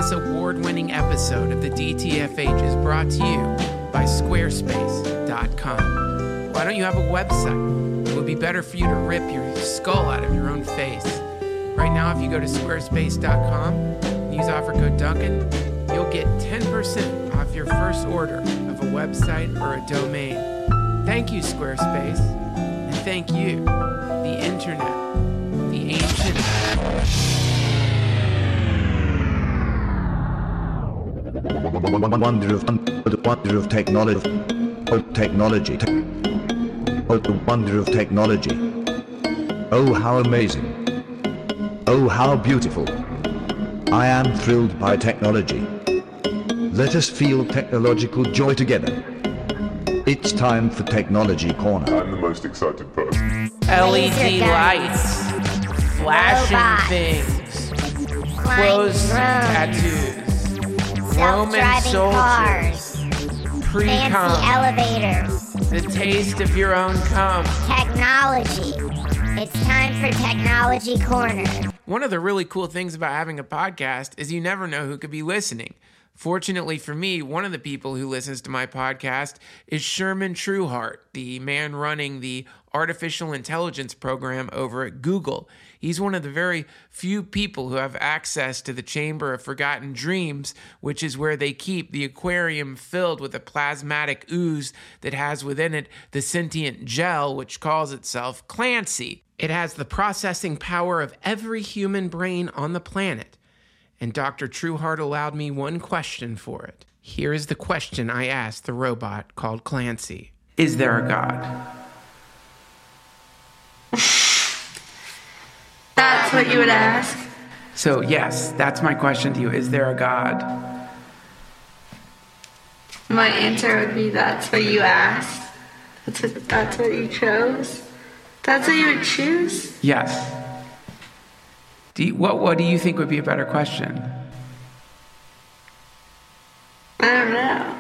This award-winning episode of the DTFH is brought to you by Squarespace.com. Why don't you have a website? It would be better for you to rip your skull out of your own face. Right now, if you go to Squarespace.com and use offer code Duncan, you'll get 10% off your first order of a website or a domain. Thank you, Squarespace. And thank you, the internet, the ancient... Wonder of technology. The wonder of technology. Oh, how amazing. Oh, how beautiful. I am thrilled by technology. Let us feel technological joy together. It's time for Technology Corner. I'm the most excited person. LED lights, flashing things, clothes, tattoos, Roman soldiers, pre-com, fancy elevators, the taste of your own cum. technology. It's time for Technology Corner. One of the really cool things about having a podcast is you never know who could be listening. Fortunately for me, one of the people who listens to my podcast is Sherman Trueheart, the man running the artificial intelligence program over at Google. He's one of the very few people who have access to the Chamber of Forgotten Dreams, which is where they keep the aquarium filled with a plasmatic ooze that has within it the sentient gel, which calls itself Clancy. It has the processing power of every human brain on the planet. And Dr. Trueheart allowed me one question for it. Here is the question I asked the robot called Clancy. Is there a God? That's what you would ask? So yes, that's my question to you. Is there a God? My answer would be that's what you asked. That's what you chose? That's what you would choose? Yes. What do you think would be a better question? I don't know.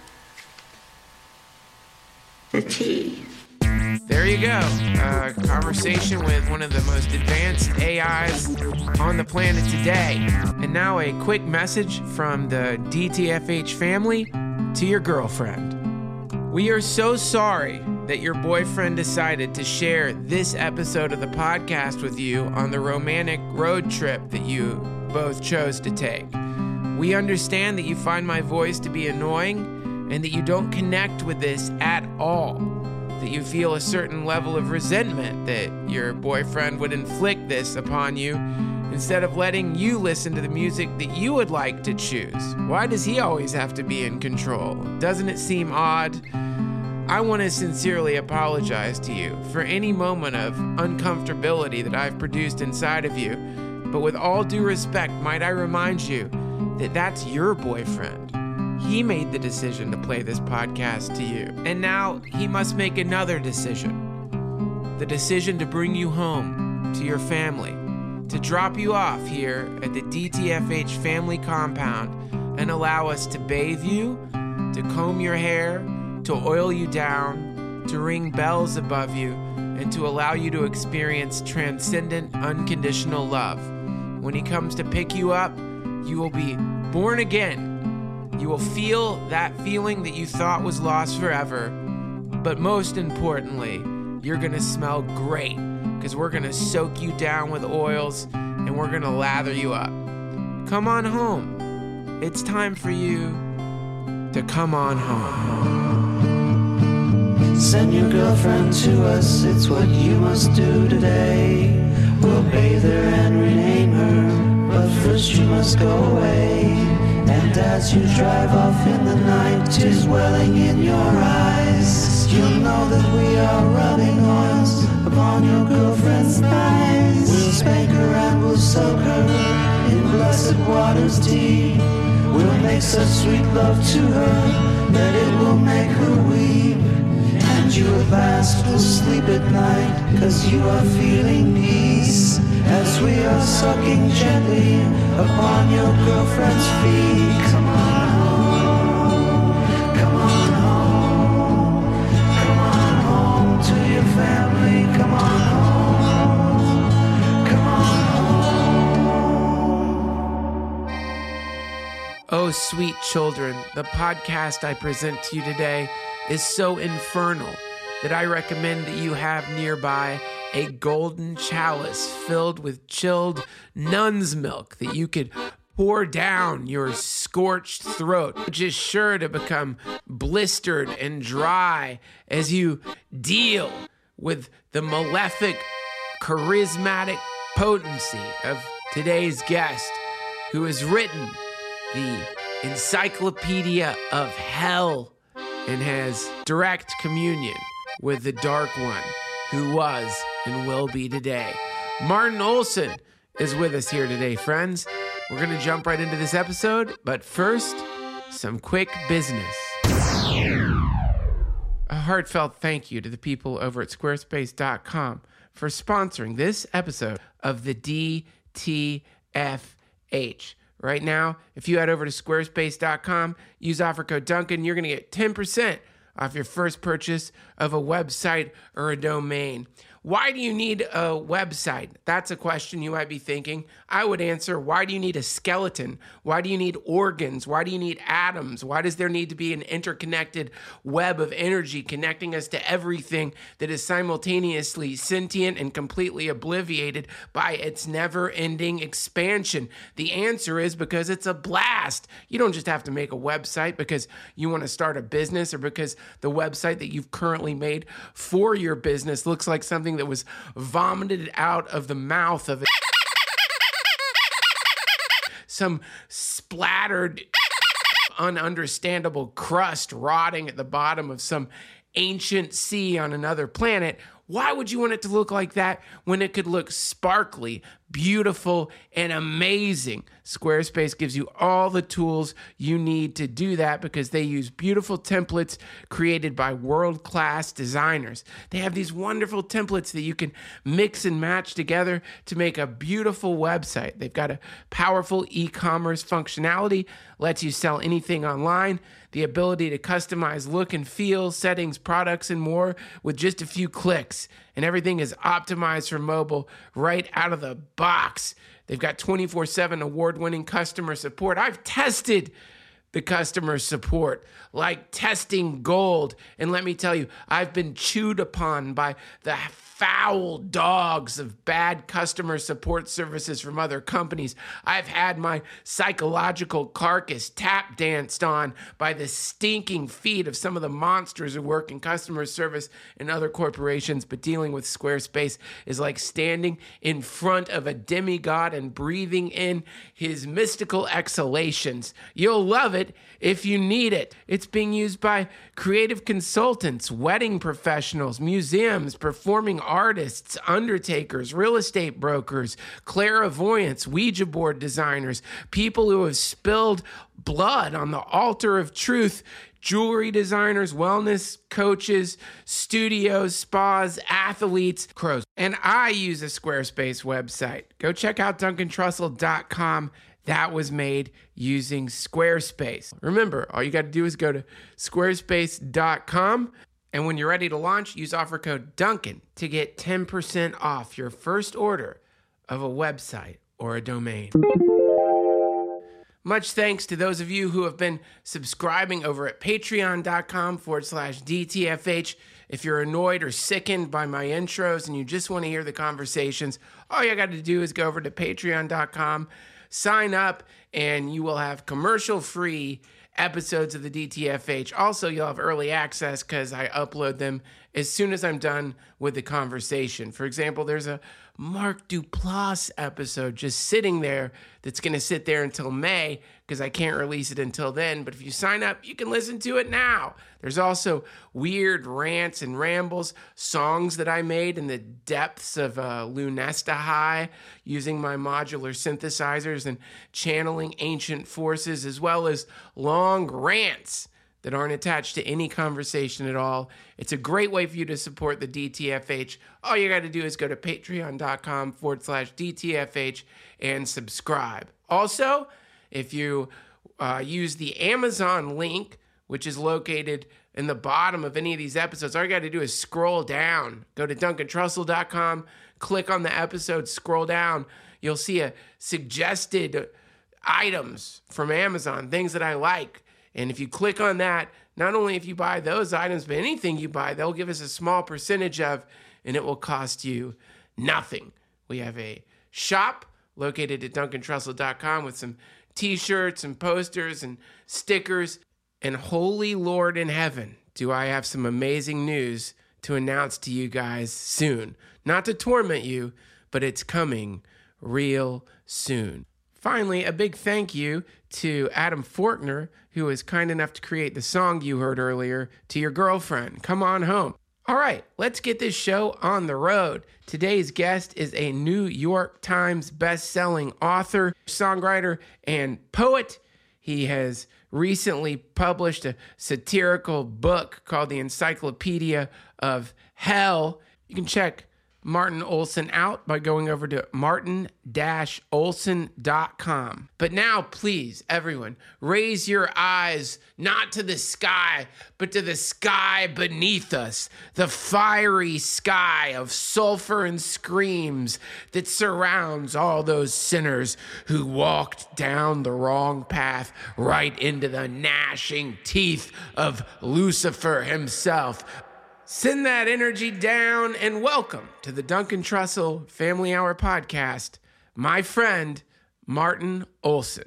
The T. There you go. A conversation with one of the most advanced AIs on the planet today. And now a quick message from the DTFH family to your girlfriend. We are so sorry that your boyfriend decided to share this episode of the podcast with you on the romantic road trip that you both chose to take. We understand that you find my voice to be annoying and that you don't connect with this at all. That you feel a certain level of resentment that your boyfriend would inflict this upon you instead of letting you listen to the music that you would like to choose. Why does he always have to be in control? Doesn't it seem odd? I want to sincerely apologize to you for any moment of uncomfortability that I've produced inside of you, but with all due respect, might I remind you that that's your boyfriend. He made the decision to play this podcast to you, and now he must make another decision. The decision to bring you home to your family, to drop you off here at the DTFH family compound and allow us to bathe you, to comb your hair, to oil you down, to ring bells above you, and to allow you to experience transcendent, unconditional love. When he comes to pick you up, you will be born again. You will feel that feeling that you thought was lost forever. But most importantly, you're gonna smell great, because we're gonna soak you down with oils and we're gonna lather you up. Come on home. It's time for you to come on home. Send your girlfriend to us, it's what you must do today. We'll bathe her and rename her, but first you must go away. And as you drive off in the night, tears welling in your eyes, you'll know that we are rubbing oils upon your girlfriend's thighs. We'll spank her and we'll soak her in blessed waters deep. We'll make such sweet love to her that it will make her weep. And you at last will sleep at night, 'cause you are feeling peace, as we are sucking gently upon your girlfriend's feet. Come on home, come on home, come on home to your family. Come on home, come on home. Oh, sweet children, the podcast I present to you today is so infernal that I recommend that you have nearby a golden chalice filled with chilled nun's milk that you could pour down your scorched throat, which is sure to become blistered and dry as you deal with the malefic, charismatic potency of today's guest, who has written the Encyclopedia of Hell and has direct communion with the Dark One, who was and will be today. Martin Olson is with us here today, friends. We're going to jump right into this episode, but first, some quick business. A heartfelt thank you to the people over at squarespace.com for sponsoring this episode of the DTFH. Right now, if you head over to squarespace.com, use offer code Duncan, you're going to get 10% off your first purchase of a website or a domain. Why do you need a website? That's a question you might be thinking. I would answer, why do you need a skeleton? Why do you need organs? Why do you need atoms? Why does there need to be an interconnected web of energy connecting us to everything that is simultaneously sentient and completely obliviated by its never-ending expansion? The answer is because it's a blast. You don't just have to make a website because you want to start a business or because the website that you've currently made for your business looks like something that was vomited out of the mouth of some splattered, ununderstandable crust rotting at the bottom of some ancient sea on another planet. Why would you want it to look like that when it could look sparkly, beautiful, and amazing? Squarespace gives you all the tools you need to do that because they use beautiful templates created by world-class designers. They have these wonderful templates that you can mix and match together to make a beautiful website. They've got a powerful e-commerce functionality, lets you sell anything online, the ability to customize look and feel, settings, products, and more with just a few clicks. And everything is optimized for mobile right out of the box. They've got 24/7 award-winning customer support. I've tested the customer support like testing gold. And let me tell you, I've been chewed upon by the foul dogs of bad customer support services from other companies. I've had my psychological carcass tap danced on by the stinking feet of some of the monsters who work in customer service and other corporations, but dealing with Squarespace is like standing in front of a demigod and breathing in his mystical exhalations. You'll love it if you need it. It's being used by creative consultants, wedding professionals, museums, performing artists, undertakers, real estate brokers, clairvoyants, Ouija board designers, people who have spilled blood on the altar of truth, jewelry designers, wellness coaches, studios, spas, athletes, crows. And I use a Squarespace website. Go check out DuncanTrussell.com. That was made using Squarespace. Remember, all you got to do is go to squarespace.com. And when you're ready to launch, use offer code Duncan to get 10% off your first order of a website or a domain. Much thanks to those of you who have been subscribing over at patreon.com/DTFH. If you're annoyed or sickened by my intros and you just want to hear the conversations, all you got to do is go over to patreon.com, sign up, and you will have commercial-free episodes of the DTFH. Also, you'll have early access because I upload them as soon as I'm done with the conversation. For example, there's a Mark Duplass episode just sitting there that's going to sit there until May because I can't release it until then. But if you sign up, you can listen to it now. There's also weird rants and rambles, songs that I made in the depths of Lunesta High using my modular synthesizers and channeling ancient forces, as well as long rants that aren't attached to any conversation at all. It's a great way for you to support the DTFH. All you got to do is go to patreon.com/DTFH and subscribe. Also, if you use the Amazon link, which is located in the bottom of any of these episodes, all you got to do is scroll down. Go to DuncanTrussell.com, click on the episode, scroll down. You'll see a suggested items from Amazon, things that I like. And if you click on that, not only if you buy those items, but anything you buy, they'll give us a small percentage of, and it will cost you nothing. We have a shop located at DuncanTrussell.com with some t-shirts and posters and stickers. And holy Lord in heaven, do I have some amazing news to announce to you guys soon. Not to torment you, but it's coming real soon. Finally, a big thank you to Adam Fortner, who was kind enough to create the song you heard earlier, To Your Girlfriend, Come On Home. All right, let's get this show on the road. Today's guest is a New York Times best-selling author, songwriter, and poet. He has recently published a satirical book called The Encyclopedia of Hell. You can check Martin Olson out by going over to martin-olson.com. But now, please, everyone, raise your eyes not to the sky, but to the sky beneath us, the fiery sky of sulfur and screams that surrounds all those sinners who walked down the wrong path right into the gnashing teeth of Lucifer himself. Send that energy down and welcome to the Duncan Trussell Family Hour podcast, my friend, Martin Olson.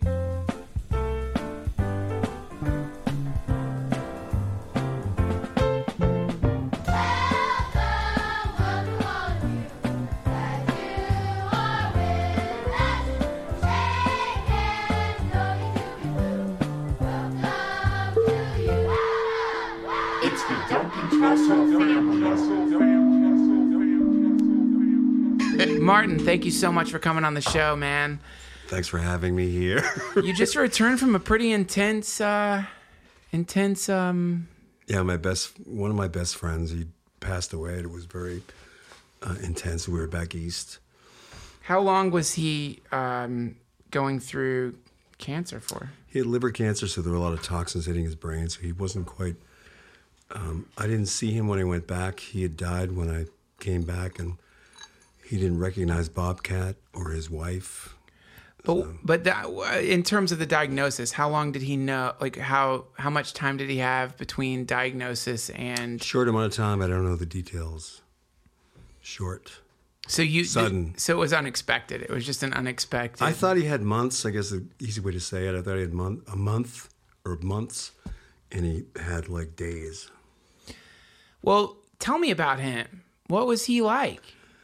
Martin, thank you so much for coming on the show, man. Thanks for having me here. You just returned from a pretty intense. Yeah, one of my best friends, he passed away. It was very intense. We were back east. How long was he going through cancer for? He had liver cancer, so there were a lot of toxins hitting his brain, so he wasn't quite... I didn't see him when I went back. He had died when I came back, and he didn't recognize Bobcat or his wife. But that, in terms of the diagnosis, how long did he know? Like, how much time did he have between diagnosis and... Short amount of time. I don't know the details. Short. Sudden. So it was unexpected. It was just an unexpected... I thought he had months. I guess the easy way to say it. I thought he had a month or months, and he had like days. Well, tell me about him. What was he like?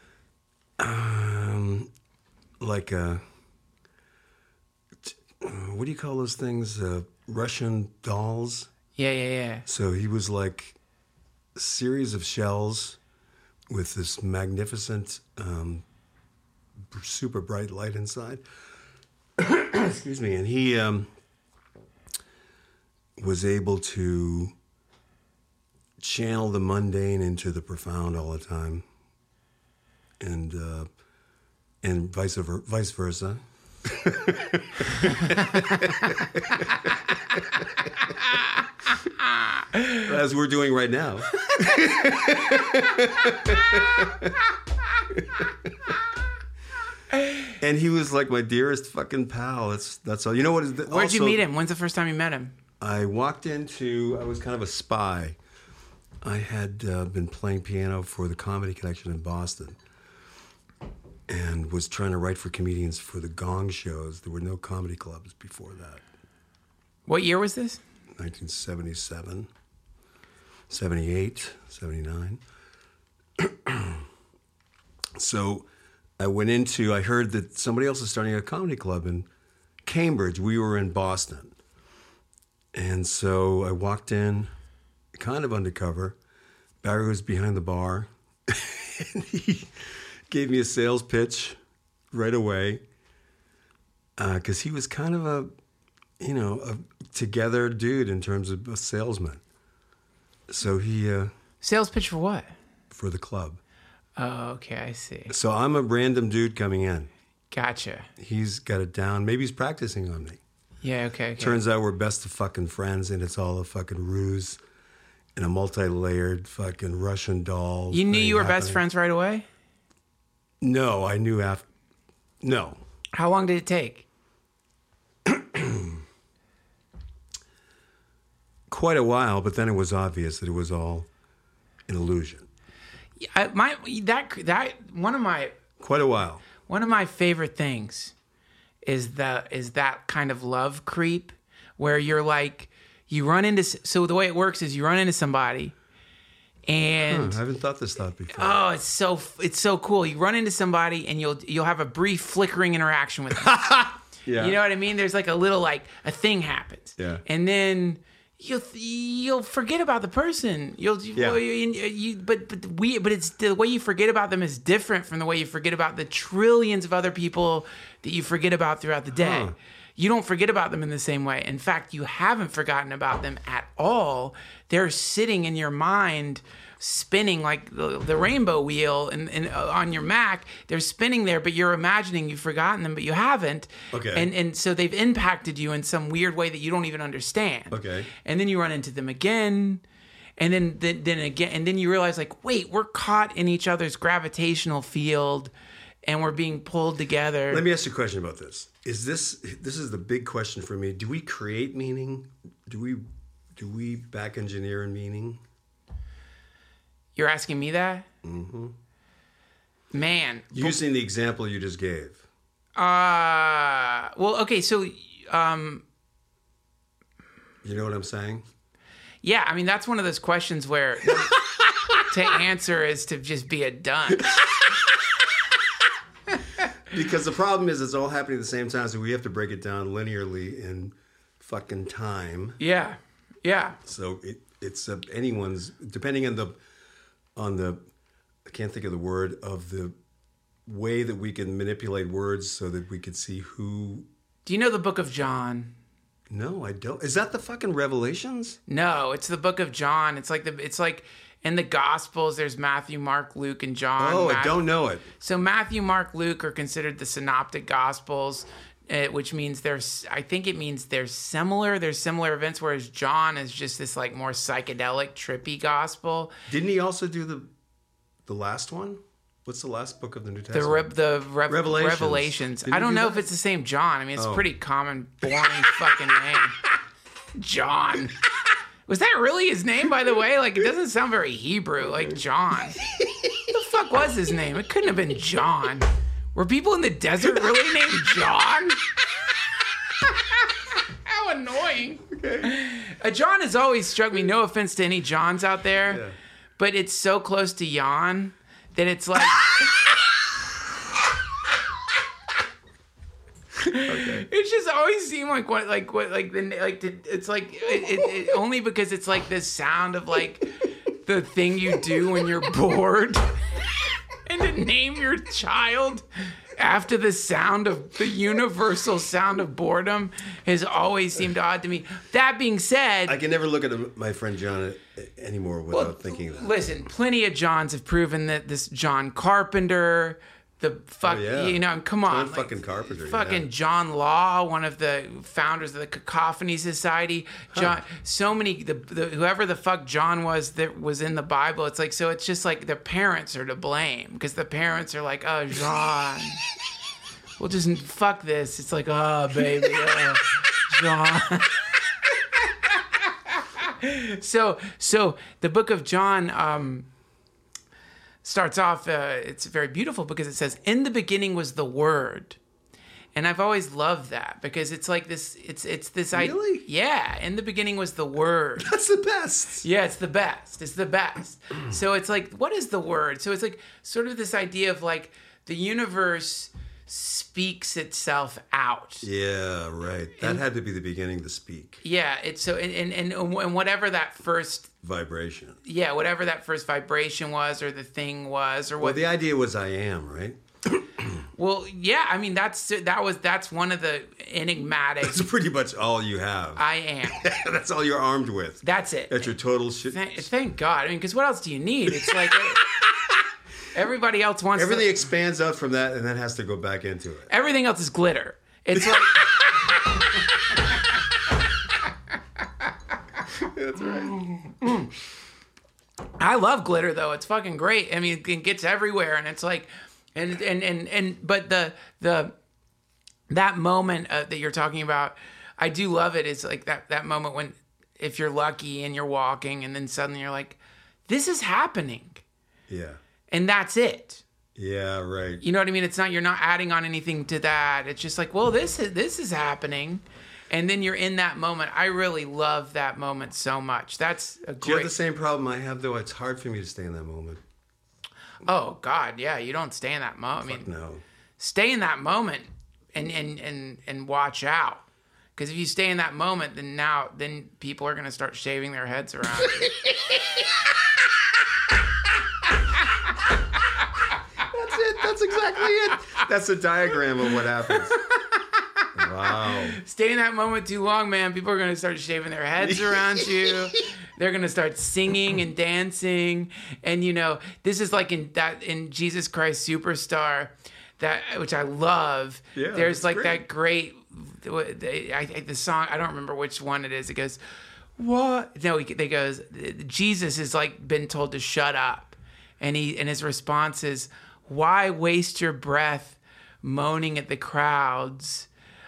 Like what do you call those things? Russian dolls? Yeah. So he was like a series of shells with this magnificent, super bright light inside. Excuse me. And he was able to channel the mundane into the profound all the time. And vice versa. As we're doing right now. And he was like my dearest fucking pal. That's all. You know what? Where'd you meet him? When's the first time you met him? I was kind of a spy. I had been playing piano for the Comedy Connection in Boston and was trying to write for comedians for the Gong shows. There were no comedy clubs before that. What year was this? 1977, 78, 79. So I heard that somebody else was starting a comedy club in Cambridge. We were in Boston. And so I walked in kind of undercover. Barry was behind the bar. And he gave me a sales pitch right away. Because he was kind of a together dude in terms of a salesman. So he... Sales pitch for what? For the club. Oh, okay, I see. So I'm a random dude coming in. Gotcha. He's got it down. Maybe he's practicing on me. Yeah, okay. Turns out we're best of fucking friends, and it's all a fucking ruse and a multi-layered fucking Russian doll. You knew you were best friends right away? No, I knew after. No. How long did it take? quite a while, but then it was obvious that it was all an illusion. Quite a while. One of my favorite things is that kind of love creep where you're like, you run into, so the way it works is you run into somebody and I haven't thought this thought before. oh, it's so cool. You run into somebody and you'll have a brief flickering interaction with them. Yeah. You know what I mean? There's like a little, like a thing happens. Yeah. And then you'll forget about the person. But it's the way you forget about them is different from the way you forget about the trillions of other people that you forget about throughout the day. Huh. You don't forget about them in the same way. In fact, you haven't forgotten about them at all. They're sitting in your mind, spinning like the rainbow wheel and on your Mac. They're spinning there, but you're imagining you've forgotten them, but you haven't. Okay. And so they've impacted you in some weird way that you don't even understand. Okay. And then you run into them again. And then again, and then you realize, like, wait, we're caught in each other's gravitational field and we're being pulled together. Let me ask you a question about this. This is the big question for me. Do we create meaning? Do we back engineer in meaning? You're asking me that? Mm-hmm. Man. Using the example you just gave. Well, okay, so You know what I'm saying? yeah, I mean, that's one of those questions where to answer is to just be a dunce. Because the problem is it's all happening at the same time, so we have to break it down linearly in fucking time. Yeah. Yeah. So it's anyone's, depending on the I can't think of the word, of the way that we can manipulate words so that we could see who. Do you know the book of John? No, I don't. Is that the fucking Revelations? No, it's the book of John. It's like in the Gospels, there's Matthew, Mark, Luke, and John. Oh, I don't know it. So Matthew, Mark, Luke are considered the synoptic Gospels, which means I think it means they're similar. There's similar events, whereas John is just this like more psychedelic, trippy gospel. Didn't he also do the last one? What's the last book of the New Testament? Revelations. Didn't I don't he do know that? if it's the same John. I mean, it's a pretty common, boring fucking name. John. Was that really his name, by the way? Like, it doesn't sound very Hebrew, like John. What the fuck was his name? It couldn't have been John. Were people in the desert really named John? How annoying. Okay. John has always struck me, no offense to any Johns out there, but it's so close to Jan that it's like... Okay. It just always seemed it's like it only because it's like this sound of like the thing you do when you're bored, and to name your child after the sound of the universal sound of boredom has always seemed odd to me. That being said, I can never look at my friend John anymore without thinking that. Listen, plenty of Johns have proven that this John Carpenter. You know, come on. John fucking Carpenter. Fucking John Law, one of the founders of the Cacophony Society. John, so many, whoever the fuck John was that was in the Bible, it's like, so it's just like the parents are to blame because the parents are like, oh, John. We'll just fuck this. It's like, oh, baby, John. So the book of John, starts off, it's very beautiful because it says, in the beginning was the Word. And I've always loved that because it's like this, it's this idea. Really? Yeah, in the beginning was the Word. That's the best. Yeah, it's the best. It's the best. So it's like, what is the Word? So it's like sort of this idea of like the universe speaks itself out. Yeah, right. That had to be the beginning to speak. Yeah, it's so and whatever that first vibration. Yeah, whatever that first vibration was, or the thing was, or what. Well, the idea was I am, right? Well, yeah. I mean, that's one of the enigmatic. That's pretty much all you have. I am. That's all you're armed with. That's it. That's your total shit. Thank God. I mean, because what else do you need? It's like. Everybody else wants everything expands out from that, and then has to go back into it. Everything else is glitter. It's like that's right. I love glitter though. It's fucking great. I mean, it gets everywhere, and it's like, but that moment that you're talking about, I do love it. It's like that moment when if you're lucky and you're walking, and then suddenly you're like, this is happening. Yeah. And that's it. Yeah, right. You know what I mean? It's not, you're not adding on anything to that. It's just like, well, this is happening. And then you're in that moment. I really love that moment so much. That's a Do you have great... the same problem I have, though? It's hard for me to stay in that moment. Oh, God, yeah. You don't stay in that moment. I mean, No. stay in that moment and watch out. Because if you stay in that moment, then people are going to start shaving their heads around you. That's it. That's exactly it. That's a diagram of what happens. Wow. Stay in that moment too long, man. People are going to start shaving their heads around you. They're going to start singing and dancing. And, you know, this is like in Jesus Christ Superstar, which I love. Yeah, There's like great. that great, the song, I don't remember which one it is. It goes, what? No, they goes, Jesus has like been told to shut up. And his response is, why waste your breath moaning at the crowds?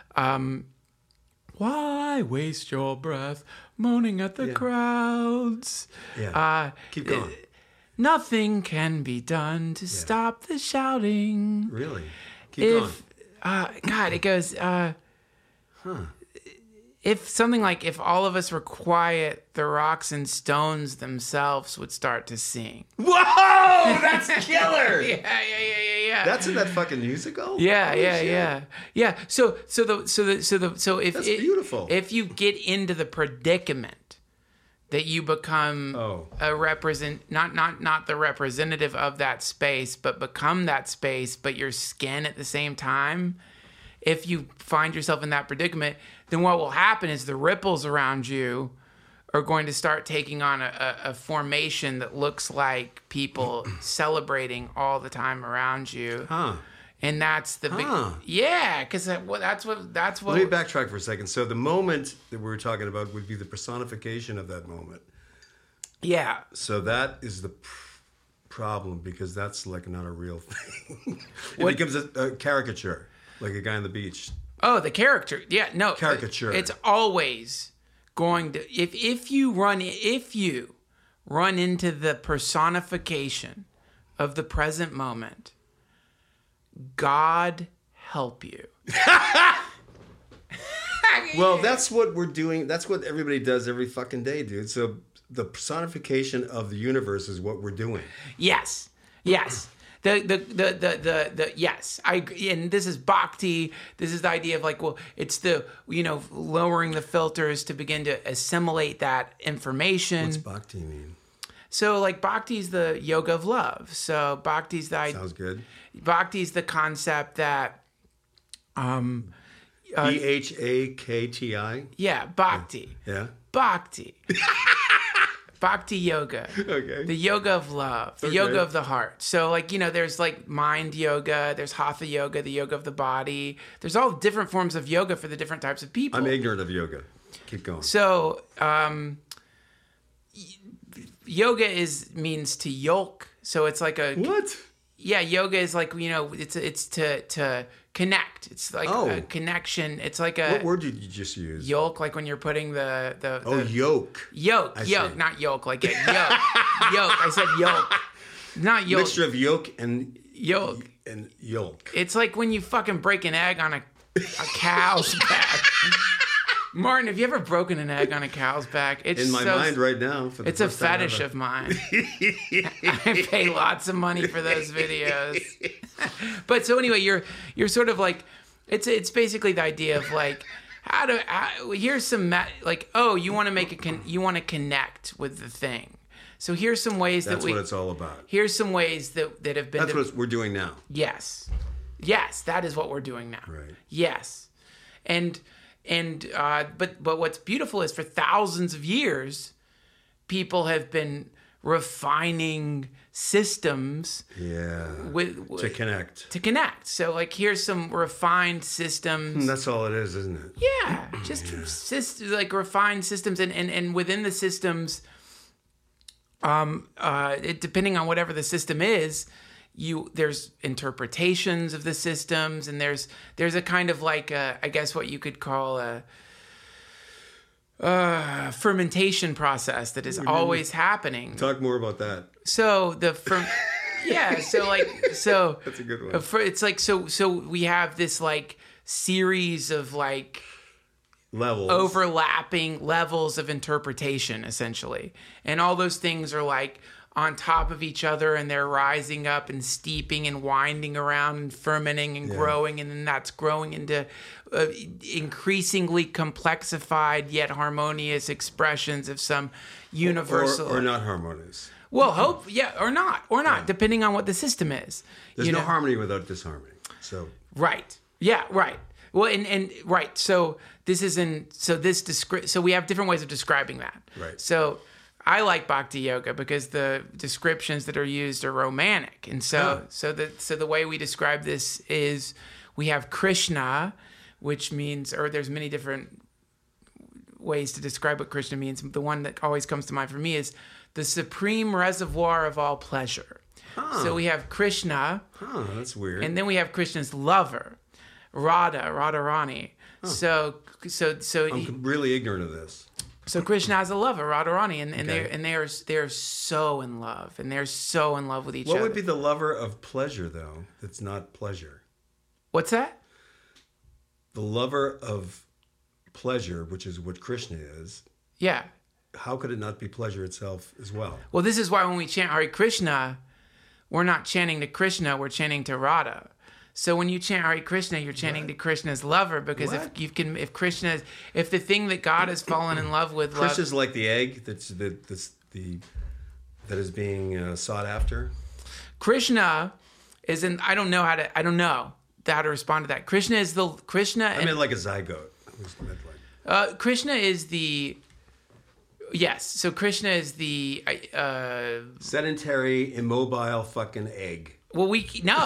Why waste your breath moaning at the crowds? Yeah. Keep going. Nothing can be done to stop the shouting. Really? Keep going. God, it goes, if something like, if all of us were quiet, the rocks and stones themselves would start to sing. Whoa! That's killer! Yeah. That's in that fucking musical? Yeah. Holy shit. So if That's beautiful. If you get into the predicament that you become not the representative of that space, but become that space, but your skin at the same time. If you find yourself in that predicament, then what will happen is the ripples around you are going to start taking on a formation that looks like people celebrating all the time around you. Huh. And that's the big... Yeah, because that's what... Let me backtrack for a second. So the moment that we were talking about would be the personification of that moment. Yeah. So that is the problem, because that's like not a real thing. It becomes a caricature, like a guy on the beach. Oh, the character. Yeah, no. Caricature. It's always going to... If you run into the personification of the present moment, God help you. Well, that's what we're doing. That's what everybody does every fucking day, dude. So the personification of the universe is what we're doing. Yes. Yes. Yes. I agree. And this is bhakti. This is the idea of like, well, it's the, lowering the filters to begin to assimilate that information. What's bhakti mean? So like bhakti is the yoga of love. So bhakti is the Sounds good. Bhakti is the concept that BHAKTI? Yeah, bhakti. Yeah. Bhakti. Bhakti yoga. Okay. The yoga of love. The yoga of the heart. So like, there's like mind yoga, there's hatha yoga, the yoga of the body. There's all different forms of yoga for the different types of people. I'm ignorant of yoga. Keep going. So, yoga means to yolk. So it's like a... What? Yeah, yoga is like, it's to connect. It's like a connection. It's like a... What word did you just use? Yolk, like when you're putting the yolk. Yolk, I yolk, see. not yolk, like a yolk. Yolk, I said yolk. Not yolk. Mixture of yolk and... Yolk. And yolk. It's like when you fucking break an egg on a cow's back. Martin, have you ever broken an egg on a cow's back? It's in my mind right now. For the it's a first time fetish ever. of mine. I pay lots of money for those videos. But so anyway, you're sort of like, it's basically the idea of like, here's some you want to you want to connect with the thing. So here's some ways That's what it's all about. Here's some ways that have been. That's what we're doing now. Yes, that is what we're doing now. Right. Yes, but what's beautiful is for thousands of years, people have been refining systems. Yeah. To connect. So like, here's some refined systems. That's all it is, isn't it? Yeah, just like refined systems, and within the systems, depending on whatever the system is, there's interpretations of the systems, and there's a kind of like I guess what you could call a fermentation process that is always happening. Talk more about that. So so That's a good one. it's like so we have this like series of like Levels. overlapping levels of interpretation, essentially, and all those things are like on top of each other, and they're rising up and steeping and winding around and fermenting and growing, and then that's growing into increasingly complexified yet harmonious expressions of some universal or not harmonious. Well, or not, depending on what the system is. There's no harmony without disharmony. So right, yeah, right. Well, and right. So so we have different ways of describing that. Right. So I like Bhakti Yoga because the descriptions that are used are romantic, and so the way we describe this is we have Krishna, which means, or there's many different ways to describe what Krishna means. The one that always comes to mind for me is the supreme reservoir of all pleasure. So we have Krishna. That's weird. And then we have Krishna's lover, Radharani. So I'm really ignorant of this. So Krishna has a lover, Radharani, and they're so in love, and they're so in love with each other. What would be the lover of pleasure, though? That's not pleasure. What's that? The lover of pleasure, which is what Krishna is. Yeah. How could it not be pleasure itself as well? Well, this is why when we chant Hare Krishna, we're not chanting to Krishna, we're chanting to Radha. So when you chant Hare Krishna, you're chanting to Krishna's lover, because if the thing that God has fallen in love with, Krishna's like the egg that is being sought after. Krishna is in. I don't know how to respond to that. Krishna is the Krishna. I mean, like a zygote. Krishna is the. Yes, so Krishna is the sedentary, immobile fucking egg. Well, no.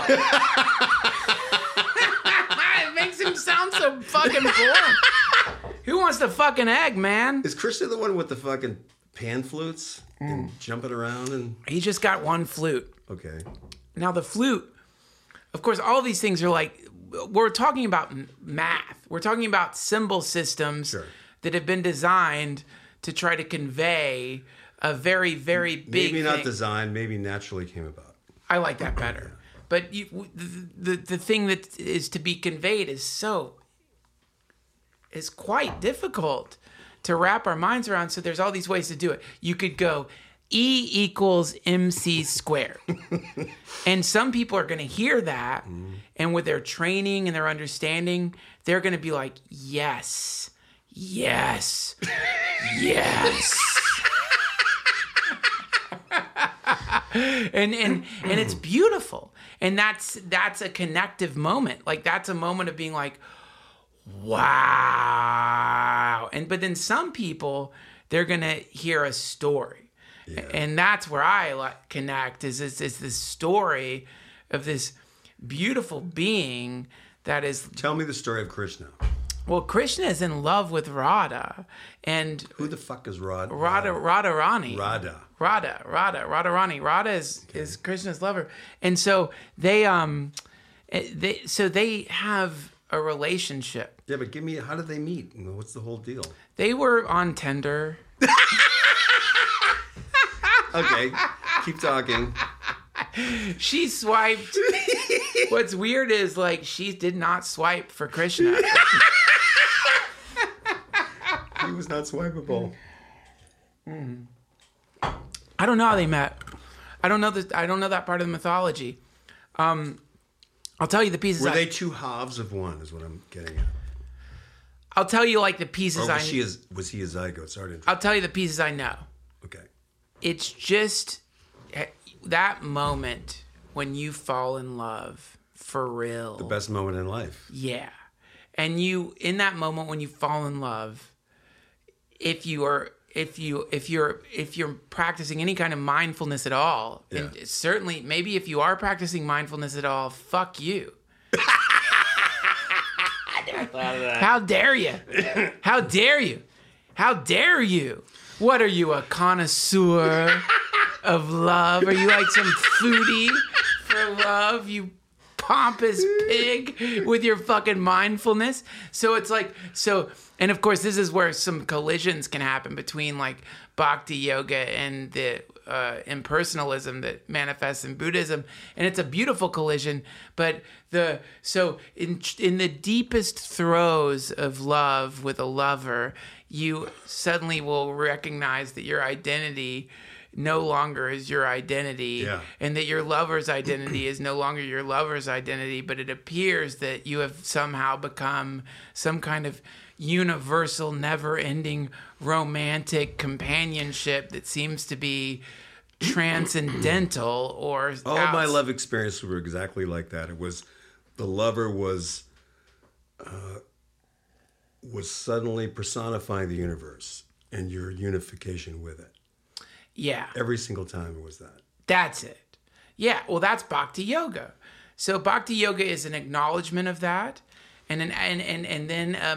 It makes him sound so fucking boring. Who wants the fucking egg, man? Is Krishna the one with the fucking pan flutes and jumping around? And he just got one flute. Okay. Now the flute, of course, all these things are like, we're talking about math. We're talking about symbol systems that have been designed to try to convey a very, very big Maybe not thing. designed, maybe naturally came about. I like that better. But the thing that is to be conveyed is quite difficult to wrap our minds around. So there's all these ways to do it. You could go E equals MC squared. And some people are going to hear that, and with their training and their understanding, they're going to be like, yes, yes, yes. and it's beautiful. And that's a connective moment. Like, that's a moment of being like, wow. But then some people, they're going to hear a story. Yeah. And that's where I connect is this story of this beautiful being that is... Tell me the story of Krishna. Well, Krishna is in love with Radha. And who the fuck is Radha? Radharani. Radharani. Radha is Krishna's lover. And so they have a relationship. Yeah, but how did they meet? What's the whole deal? They were on Tinder. Okay, keep talking. She swiped. What's weird is, like, she did not swipe for Krishna. He was not swipeable. I don't know how they met. I don't know that part of the mythology. I'll tell you the pieces. Were they two halves of one? Is what I'm getting at. I'll tell you like the pieces. Or was he a zygote? Sorry. I'll tell you the pieces I know. Okay. It's just that moment when you fall in love for real. The best moment in life. Yeah. And in that moment when you fall in love, if you're practicing any kind of mindfulness at all, and certainly maybe if you are practicing mindfulness at all, fuck you. I never thought of that. How dare you? How dare you? How dare you? What are you, a connoisseur of love? Are you like some foodie for love, you pompous pig with your fucking mindfulness. So it's like, and of course, this is where some collisions can happen between like bhakti yoga and the impersonalism that manifests in Buddhism, and it's a beautiful collision. But in the deepest throes of love with a lover, you suddenly will recognize that your identity no longer is your identity, and that your lover's identity is no longer your lover's identity, but it appears that you have somehow become some kind of universal, never-ending romantic companionship that seems to be transcendental or all my love experiences were exactly like that. It was the lover was suddenly personifying the universe and your unification with it. Yeah. Every single time it was that. That's it. Yeah. Well, that's bhakti yoga. So bhakti yoga is an acknowledgement of that, and then a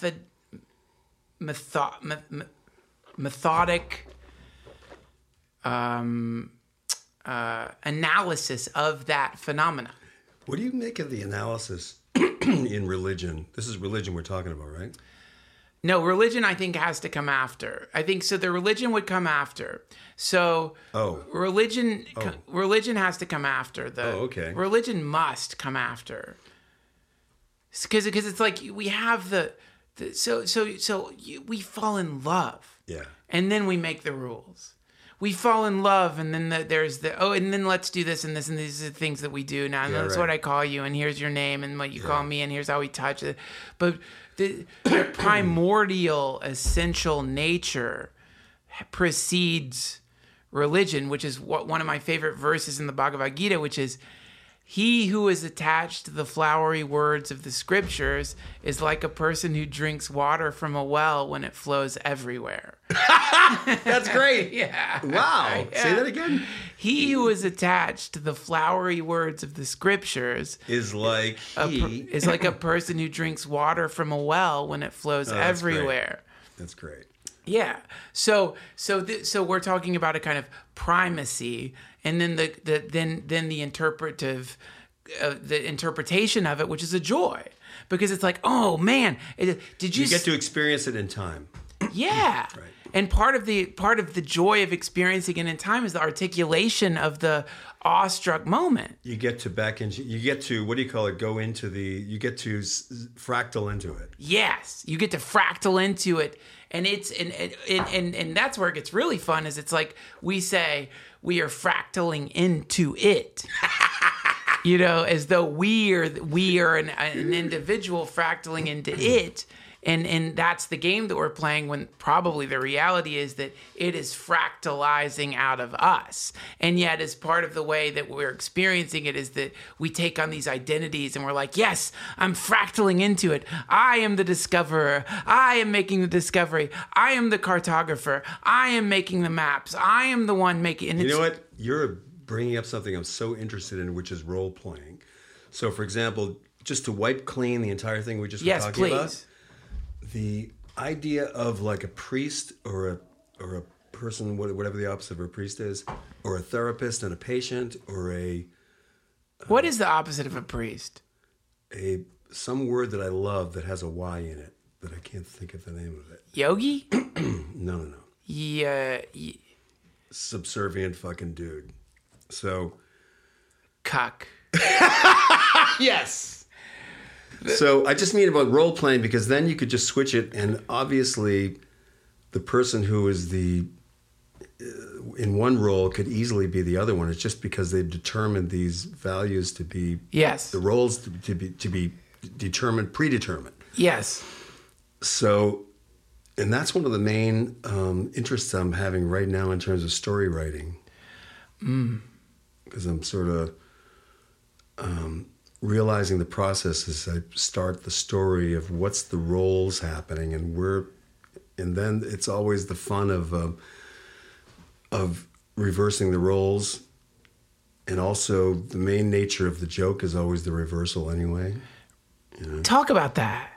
methodic analysis of that phenomena. What do you make of the analysis in religion? This is religion we're talking about, right? No, religion I think has to come after. I think so. The religion would come after. So religion has to come after. Religion must come after. Because it's like we have we fall in love. Yeah. And then we make the rules. We fall in love, and then there's and then let's do this and this, and these are the things that we do now. And that's what I call you, and here's your name, and what you call me, and here's how we touch it. But the primordial, essential nature precedes religion, which is one of my favorite verses in the Bhagavad Gita, which is, "He who is attached to the flowery words of the scriptures is like a person who drinks water from a well when it flows everywhere." That's great. Yeah. Wow. Yeah. Say that again. He who is attached to the flowery words of the scriptures is like a person who drinks water from a well when it flows everywhere. That's great. Yeah. So we're talking about a kind of primacy, and then the interpretation of it, which is a joy, because it's like, oh man, did you get to experience it in time? Yeah. Right. And part of the joy of experiencing it in time is the articulation of the awestruck moment. You get to what do you call it? You get to fractal into it. Yes, you get to fractal into it, and and that's where it gets really fun. Is it's like we say we are fractaling into it. As though we are an individual fractaling into it. And that's the game that we're playing, when probably the reality is that it is fractalizing out of us. And yet, as part of the way that we're experiencing it is that we take on these identities and we're like, yes, I'm fractaling into it. I am the discoverer. I am making the discovery. I am the cartographer. I am making the maps. I am the one making... And you know what? You're bringing up something I'm so interested in, which is role-playing. So, for example, just to wipe clean the entire thing we just were talking about... The idea of like a priest or a person, whatever the opposite of a priest is, or a therapist and a patient, or a... what is the opposite of a priest? Some word that I love that has a Y in it, that I can't think of the name of it. Yogi? No. Yeah. Subservient fucking dude. So... Cuck. Yes! So I just mean about role playing, because then you could just switch it, and obviously the person who is in one role could easily be the other one. It's just because they've determined these values to be the roles to be predetermined. Yes. So, and that's one of the main interests I'm having right now in terms of story writing. Because I'm sort of realizing the process as I start the story of what's the roles happening, and then it's always the fun of reversing the roles, and also the main nature of the joke is always the reversal anyway. Talk about that.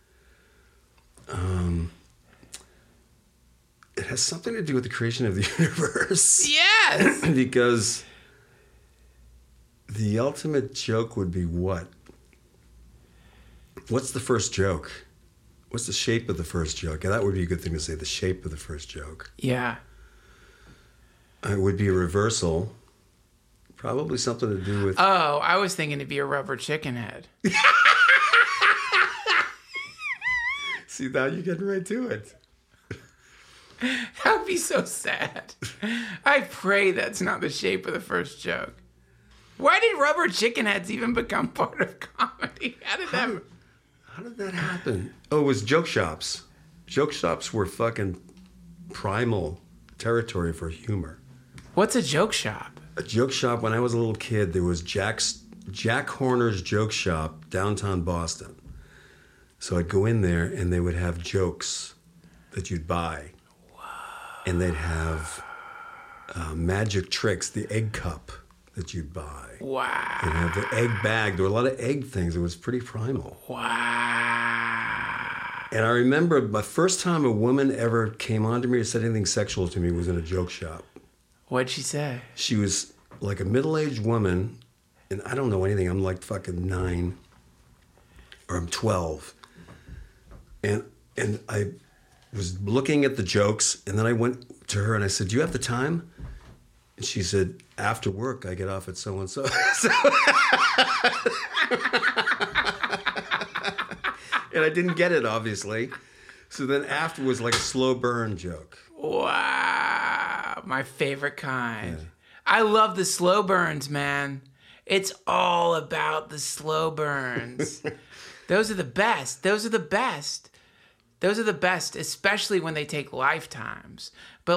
It has something to do with the creation of the universe. Yes, because The ultimate joke would be what? What's the first joke? What's the shape of the first joke? Yeah, that would be a good thing to say, the shape of the first joke. Yeah. It would be a reversal. Probably something to do with... Oh, I was thinking it'd be a rubber chicken head. See, now you're getting right to it. That would be so sad. I pray that's not the shape of the first joke. Why did rubber chicken heads even become part of comedy? How did that happen? Oh, it was joke shops. Joke shops were fucking primal territory for humor. What's a joke shop? A joke shop, when I was a little kid, there was Jack Horner's Joke Shop, downtown Boston. So I'd go in there and they would have jokes that you'd buy. And they'd have magic tricks, the egg cup that you'd buy. Wow. They'd have the egg bag. There were a lot of egg things. It was pretty primal. Wow. And I remember my first time a woman ever came on to me or said anything sexual to me was in a joke shop. What'd she say? She was like a middle-aged woman, and I don't know anything. I'm like fucking 9, or I'm 12. And I was looking at the jokes, and then I went to her and I said, "Do you have the time?" And she said, "After work, I get off at so-and-so." And I didn't get it, obviously. So then after was like a slow burn joke. Wow. My favorite kind. Yeah. I love the slow burns, man. It's all about the slow burns. Those are the best. Those are the best. Those are the best, especially when they take lifetimes. But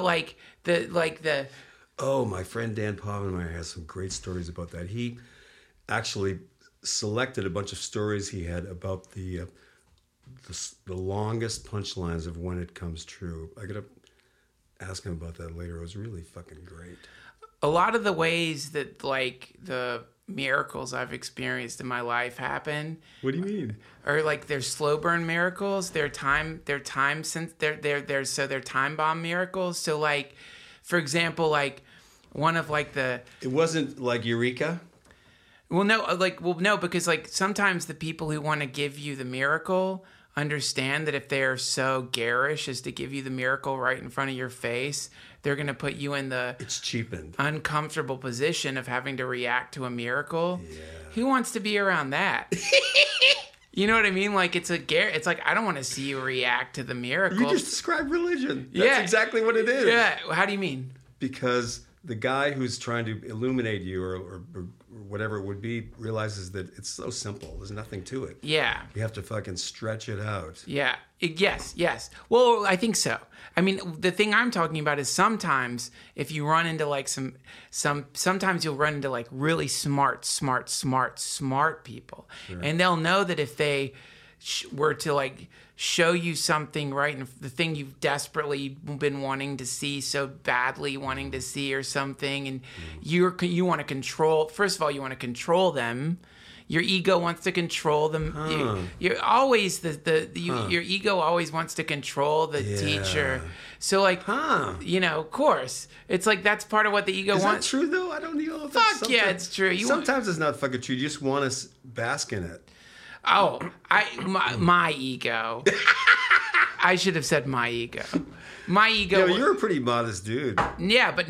Oh, my friend Dan Povenmire has some great stories about that. He actually selected a bunch of stories he had about the longest punchlines of When It Comes True. I gotta ask him about that later. It was really fucking great. A lot of the ways that the miracles I've experienced in my life happen. What do you mean? Or they're slow burn miracles. They're time bomb miracles. So for example, one of the. It wasn't like Eureka. Well, no, because sometimes the people who want to give you the miracle understand that if they're so garish as to give you the miracle right in front of your face, they're going to put you in the it's cheapened uncomfortable position of having to react to a miracle. Yeah. Who wants to be around that? You know what I mean? It's I don't want to see you react to the miracle. You just described religion. That's exactly what it is. Yeah. How do you mean? Because the guy who's trying to illuminate you or whatever it would be realizes that it's so simple. There's nothing to it. Yeah. You have to fucking stretch it out. Yeah. Yes. Well, I think so. I mean, the thing I'm talking about is sometimes if you run into sometimes you'll run into really smart people. Sure. And they'll know that if they were to show you something right and the thing you've desperately been wanting to see so badly wanting to see or something, and you want to control. First of all, you want to control them. Your ego wants to control them. You're always your ego always wants to control the teacher. So of course, it's that's part of what the ego wants. Is that true though? I don't know. Fuck yeah, it's true. Sometimes it's not fucking true. You just want to bask in it. Oh, my ego. I should have said my ego. My ego. You're a pretty modest dude. Yeah, but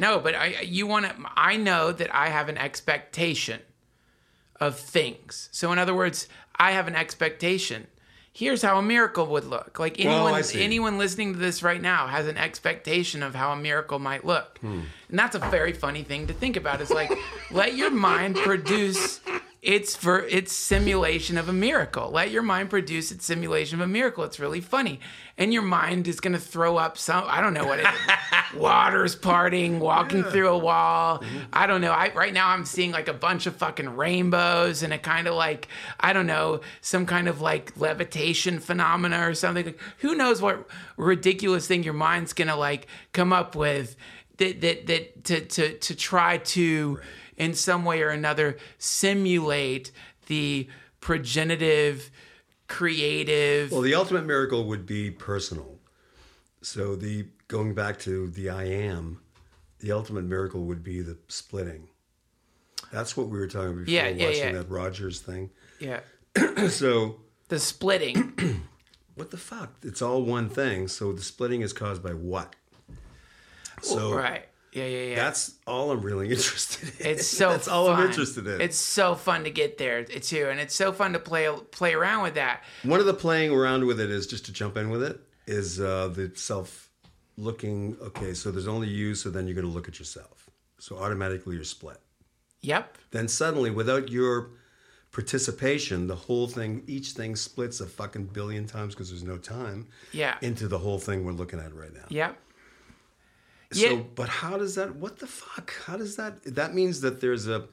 I know that I have an expectation of things. So in other words, I have an expectation. Here's how a miracle would look. Anyone listening to this right now has an expectation of how a miracle might look. And that's a very funny thing to think about. It's let your mind produce its simulation of a miracle. Let your mind produce its simulation of a miracle. It's really funny. And your mind is going to throw up I don't know what it is. Water's parting, walking through a wall. I don't know. Right now I'm seeing a bunch of fucking rainbows and a kind of I don't know, some kind of levitation phenomena or something. Who knows what ridiculous thing your mind's going to come up with that to try to in some way or another simulate the progenitive, creative. Well, the ultimate miracle would be personal. So going back to the I am, the ultimate miracle would be the splitting. That's what we were talking about before, Yeah, watching that Rogers thing. Yeah. So The splitting. what the fuck? It's all one thing. So the splitting is caused by what? So Right. Yeah. that's all I'm really interested in. It's so That's all fun. I'm interested in. It's so fun to get there too, and it's so fun to play around with that. One of the playing around with it is, just to jump in with it, is the self-looking. Okay, so there's only you, so then you're going to look at yourself. So automatically you're split. Yep. Then suddenly, without your participation, the whole thing, each thing splits a fucking billion times because there's no time. Yeah. Into the whole thing we're looking at right now. Yep. So, Yeah. but how does that? What the fuck? How does that? That means that there's a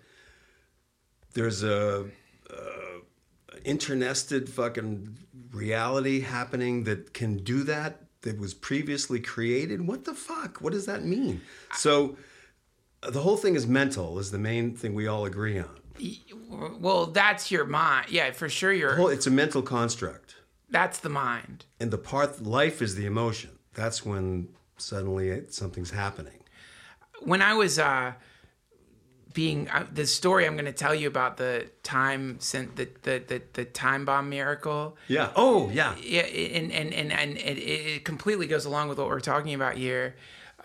internested fucking reality happening that can do that was previously created. What the fuck? What does that mean? So, the whole thing is mental. Is the main thing we all agree on. Well, that's your mind. Yeah, for sure. It's a mental construct, That's the mind. and the part life is the emotion. That's when suddenly something's happening. When I was the story I'm going to tell you about the time the time bomb miracle. Yeah. Oh, yeah. Yeah, and it completely goes along with what we're talking about here.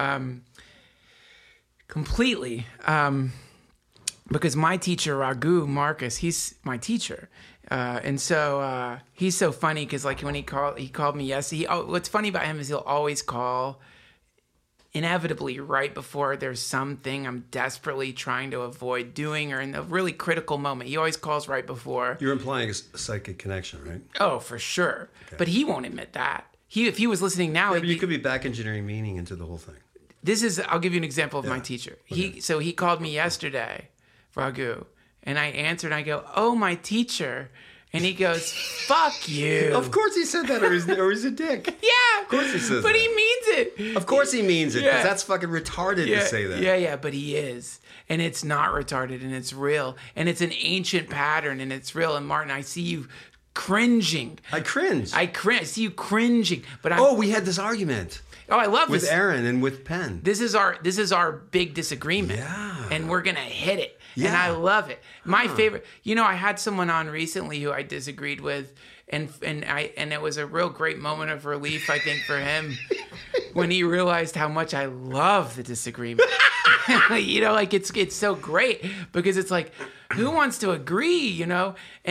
Completely. Because my teacher, Raghu Marcus, he's my teacher. And so he's so funny because like when he called me yesterday. What's funny about him is he'll always call inevitably right before there's something I'm desperately trying to avoid doing or in a really critical moment. He always calls right before. You're implying a psychic connection, right? Oh, for sure. Okay. But he won't admit that. If he was listening now, but you could be back engineering meaning into the whole thing. I'll give you an example of my teacher. Okay. He called me yesterday, Raghu, and I answered and I go, "Oh, my teacher." And he goes, "Fuck you." Of course he said that, or he's a dick. Yeah. Of course he says but that. He means it. Of course he means it, because that's fucking retarded to say that. Yeah, but he is. And it's not retarded, and it's real. And it's an ancient pattern, and it's real. And Martin, I see you cringing. I cringe. I see you cringing. But we had this argument. Oh, I love with this. With Aaron and with Penn. This is our big disagreement. Yeah. And we're going to hit it. Yeah. And I love it. My favorite, I had someone on recently who I disagreed with, and it was a real great moment of relief, I think, for him when he realized how much I love the disagreement. It's so great because it's like, who wants to agree, and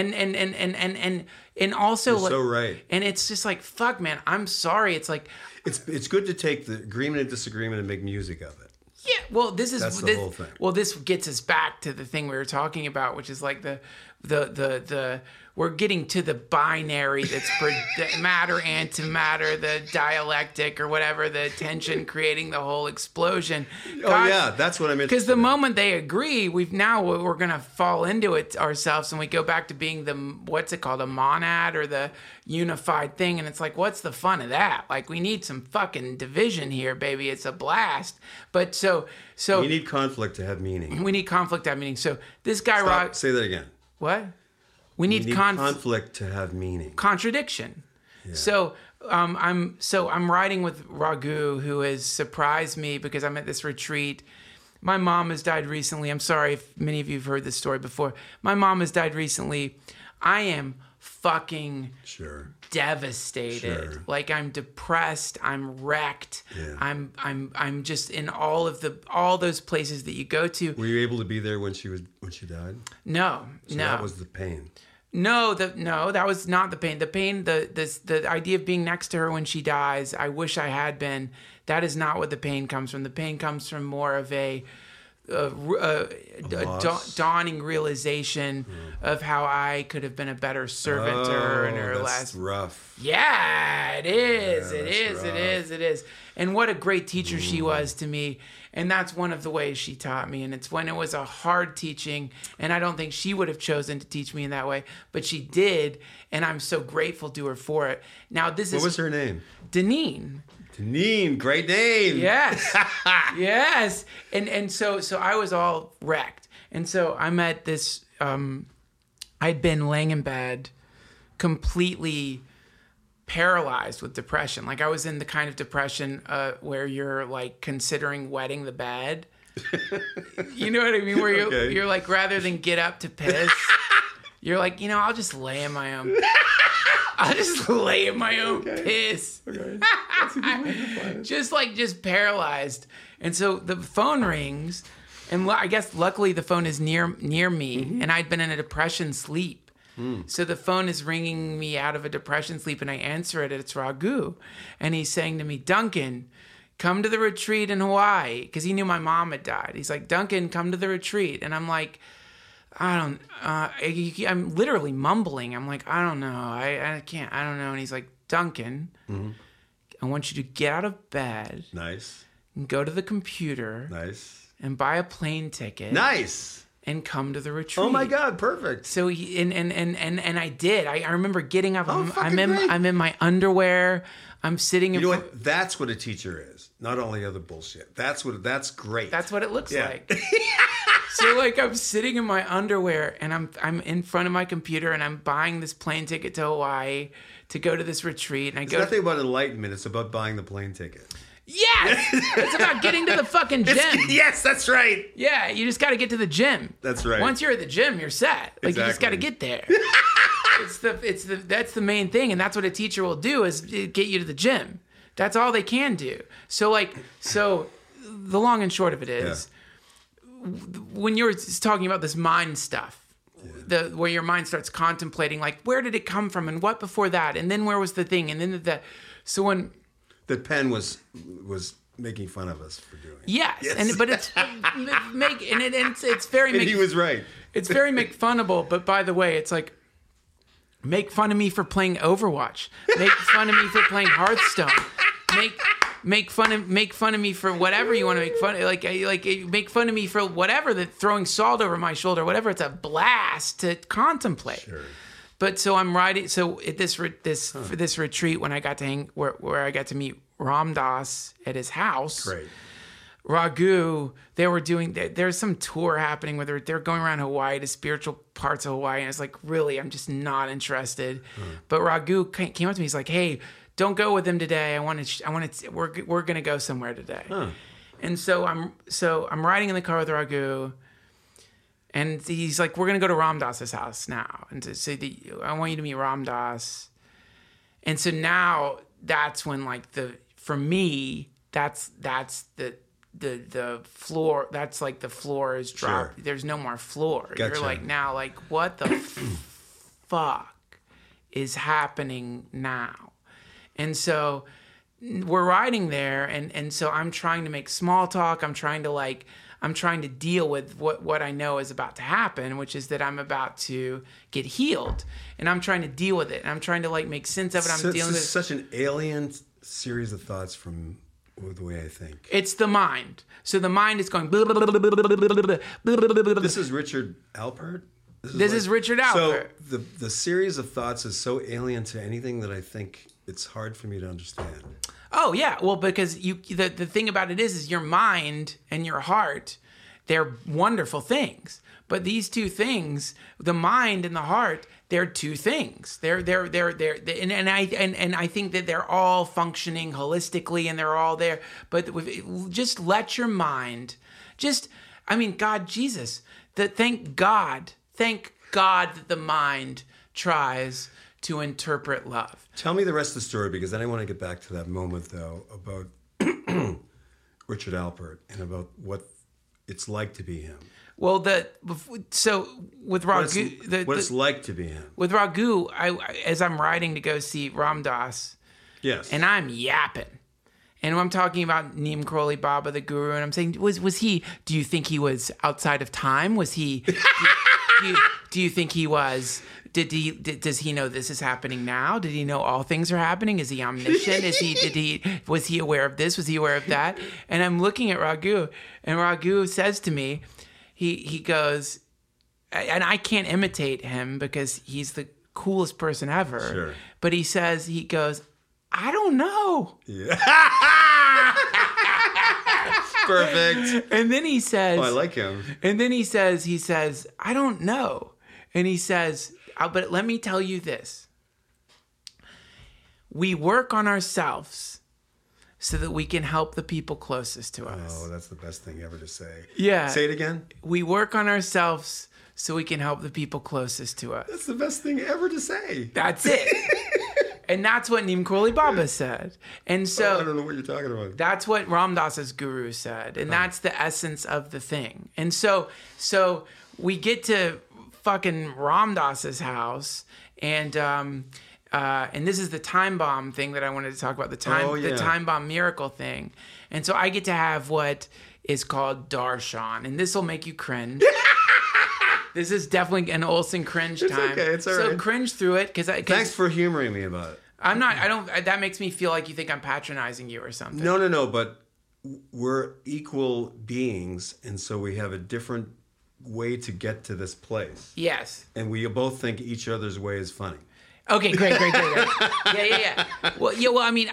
also You're so right. And it's just like, fuck, man, I'm sorry. It's like, it's good to take the agreement and disagreement and make music of it. Yeah, well, that's the whole thing. Well, this gets us back to the thing we were talking about, which is like the we're getting to the binary that's matter, antimatter, the dialectic or whatever, the tension creating the whole explosion. That's what I meant. Because the moment they agree, we're gonna fall into it ourselves, and we go back to being what's it called, a monad or the unified thing, and it's like, what's the fun of that? Like, we need some fucking division here, baby. It's a blast. But so we need conflict to have meaning. We need conflict to have meaning. So this guy say that again. What? We need conflict to have meaning. Contradiction. Yeah. So I'm riding with Raghu, who has surprised me because I'm at this retreat. My mom has died recently. I'm sorry if many of you have heard this story before. My mom has died recently. I am fucking devastated. Sure. Like, I'm depressed. I'm wrecked. Yeah. I'm just in all those places that you go to. Were you able to be there when she died? No. So that was the pain. No, that was not the pain. The pain, the idea of being next to her when she dies, I wish I had been. That is not what the pain comes from. The pain comes from more of a dawning realization of how I could have been a better servant to her in her that's rough. Yeah, it is. Yeah, It is. And what a great teacher she was to me. And that's one of the ways she taught me. And it's when it was a hard teaching. And I don't think she would have chosen to teach me in that way. But she did. And I'm so grateful to her for it. Now, what was her name? Deneen. Deneen, great name. Yes. Yes. And so I was all wrecked. And so I'm at this, I'd been laying in bed completely paralyzed with depression. Like, I was in the kind of depression where you're like considering wetting the bed. You know what I mean? Where Okay. you're like, rather than get up to piss, you're like, I'll just lay in my own. I'll just lay in my own piss. Okay. That's a good way to define it. Just paralyzed. And so the phone rings, and I guess luckily the phone is near me, and I'd been in a depression sleep. So the phone is ringing me out of a depression sleep, and I answer it, and it's Raghu. And he's saying to me, Duncan, come to the retreat in Hawaii, because he knew my mom had died. He's like, Duncan, come to the retreat. And I'm like, I'm literally mumbling. I'm like, I don't know. I can't. I don't know. And he's like, Duncan, I want you to get out of bed Nice. and go to the computer Nice. and buy a plane ticket Nice. and come to the retreat. Oh my God, perfect. So he and I did. I remember getting up. Oh, fucking I'm great. in my underwear. I'm sitting in You know front. what? That's what a teacher is. Not only other bullshit. That's great. That's what it looks Yeah. like. So like I'm sitting in my underwear and I'm in front of my computer and I'm buying this plane ticket to Hawaii to go to this retreat. And I It's go. nothing about enlightenment. It's about buying the plane ticket. Yes, it's about getting to the fucking gym. Yes, that's right. Yeah, you just got to get to the gym. That's right. Once you're at the gym, you're set. Like you just got to Exactly. get there. That's the main thing, and that's what a teacher will do is get you to the gym. That's all they can do. So the long and short of it is, when you're talking about this mind stuff, where your mind starts contemplating like where did it come from and what before that, and then where was the thing, and then that. So when That Penn was making fun of us for doing it. yes, Yes. but it's it's very And he was right. It's very make funnable, but by the way, it's like make fun of me for playing Overwatch. Make fun of me for playing Hearthstone. Make fun of me for whatever you want to make fun of. Like make fun of me for whatever, that throwing salt over my shoulder, whatever. It's a blast to contemplate. Sure. But so I'm riding. So at for this retreat, when I got to hang, where I got to meet Ram Dass at his house. Great. Raghu, they were doing. There's some tour happening where they're going around Hawaii to spiritual parts of Hawaii, and it's like, really, I'm just not interested. But Raghu came up to me. He's like, "Hey, don't go with him today. I want to. We're gonna go somewhere today." And so I'm riding in the car with Raghu. And he's like, we're going to go to Ram Dass's house now. And to say that I want you to meet Ram Dass. And so now that's when for me, that's the floor. That's like the floor is dropped. Sure. There's no more floor. Gotcha. You're like, now, like, what the fuck is happening now? And so we're riding there. And so I'm trying to make small talk. I'm trying to deal with what I know is about to happen, which is that I'm about to get healed, and I'm trying to deal with it, and I'm trying to make sense of it. I'm dealing with such an alien series of thoughts from the way I think. It's the mind. So the mind is going. Blah, blah, blah, blah, blah, blah, blah, blah, blah, blah. This is Richard Alpert. This is Richard Alpert. So the series of thoughts is so alien to anything that I think it's hard for me to understand. Oh yeah, well, because the thing about it is your mind and your heart, they're wonderful things. But these two things, the mind and the heart, they're two things. They're and I think that they're all functioning holistically and they're all there. But just let your mind, God, Jesus, thank God that the mind tries to interpret love. Tell me the rest of the story, because then I want to get back to that moment, though, about Richard Alpert and about what it's like to be him. Well, so with Raghu, what it's like to be him. With Raghu, as I'm riding to go see Ram Dass, Yes. and I'm yapping, and I'm talking about Neem Karoli Baba, the guru, and I'm saying, was he? Do you think he was outside of time? Was he? Do you think he was? Does he know this is happening now? Did he know all things are happening? Is he omniscient? Was he aware of this? Was he aware of that? And I'm looking at Raghu, and Raghu says to me, he goes, and I can't imitate him because he's the coolest person ever. Sure. But he goes, I don't know. Yeah. Perfect. And then he says, Oh, I like him. And then he says, I don't know. And he says, but let me tell you this. We work on ourselves so that we can help the people closest to us. Oh, that's the best thing ever to say. Yeah. Say it again. We work on ourselves so we can help the people closest to us. That's the best thing ever to say. That's it. And that's what Neem Karoli Baba said. And so I don't know what you're talking about. that's what Ram Dass's guru said. And that's the essence of the thing. And so we get to fucking Ram Dass's house, and this is the time bomb thing that I wanted to talk about, the time bomb miracle thing. And so I get to have what is called darshan, and this will make you cringe. This is definitely an Olsen cringe time. Okay, it's all so right. cringe through it, because Thanks for humoring me about it. I'm not. I don't. That makes me feel like you think I'm patronizing you or something. No. But we're equal beings, and so we have a different way to get to this place. Yes. And we both think each other's way is funny. Okay. Great. Yeah. Well, I mean,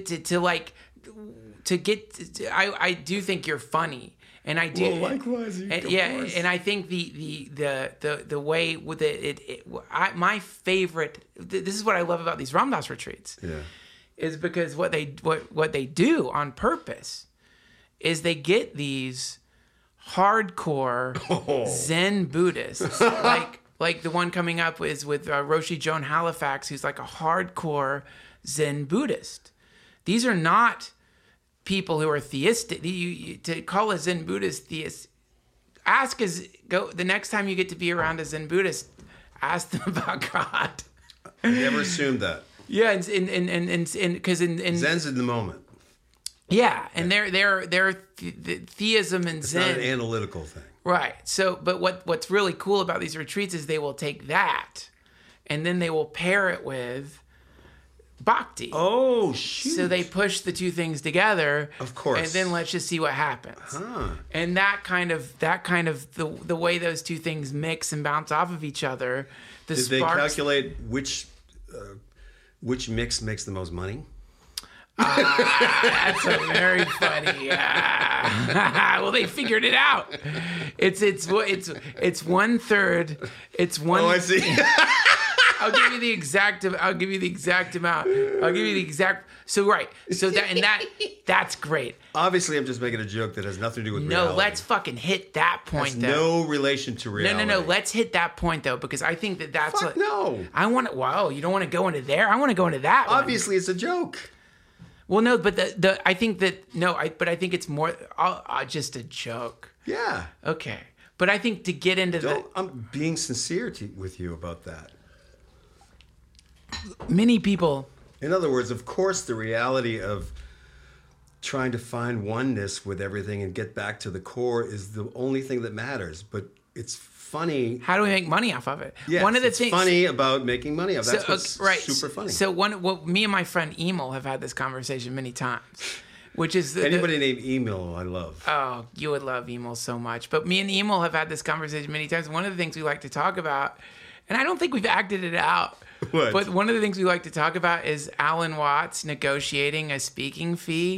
I do think you're funny. And I do. Well, likewise, and I think the way with my favorite. This is what I love about these Ram Dass retreats. Yeah. Is because what they do on purpose is they get these hardcore Zen Buddhists like the one coming up is with Roshi Joan Halifax, who's like a hardcore Zen Buddhist. These are not people who are theistic. To call a Zen Buddhist theist, the next time you get to be around a Zen Buddhist, ask them about God. I never assumed that. Yeah, and because in Zen's in the moment. Yeah, and they're theism and It's Zen. not an analytical thing. Right. So, but what's really cool about these retreats is they will take that, and then they will pair it with bhakti. Oh, shoot. So they push the two things together. Of course. And then let's just see what happens. Huh. And that kind of the way those two things mix and bounce off of each other. Did they calculate which mix makes the most money? That's a very funny. Well, they figured it out. It's 1/3. It's one. Oh, I see. I'll give you the exact amount. So right. So that's great. Obviously, I'm just making a joke that has nothing to do with reality. No, let's fucking hit that point. Has though. no relation to reality. No. Let's hit that point though, because I think that's. Fuck no. I want to. Wow, you don't want to go into there. I want to go into that. Obviously, it's a joke. Well, no, but I think it's more just a joke. Yeah. Okay, but I think to get into I'm being sincere with you about that. Many people. In other words, of course, the reality of trying to find oneness with everything and get back to the core is the only thing that matters. But it's funny. How do we make money off of it? Yes, one of the it's things funny about making money off. That's what's right. super funny. So me and my friend Emil have had this conversation many times, which is anybody named Emil I love. Oh, you would love Emil so much. But me and Emil have had this conversation many times. One of the things we like to talk about, and I don't think we've acted it out. What? But one of the things we like to talk about is Alan Watts negotiating a speaking fee.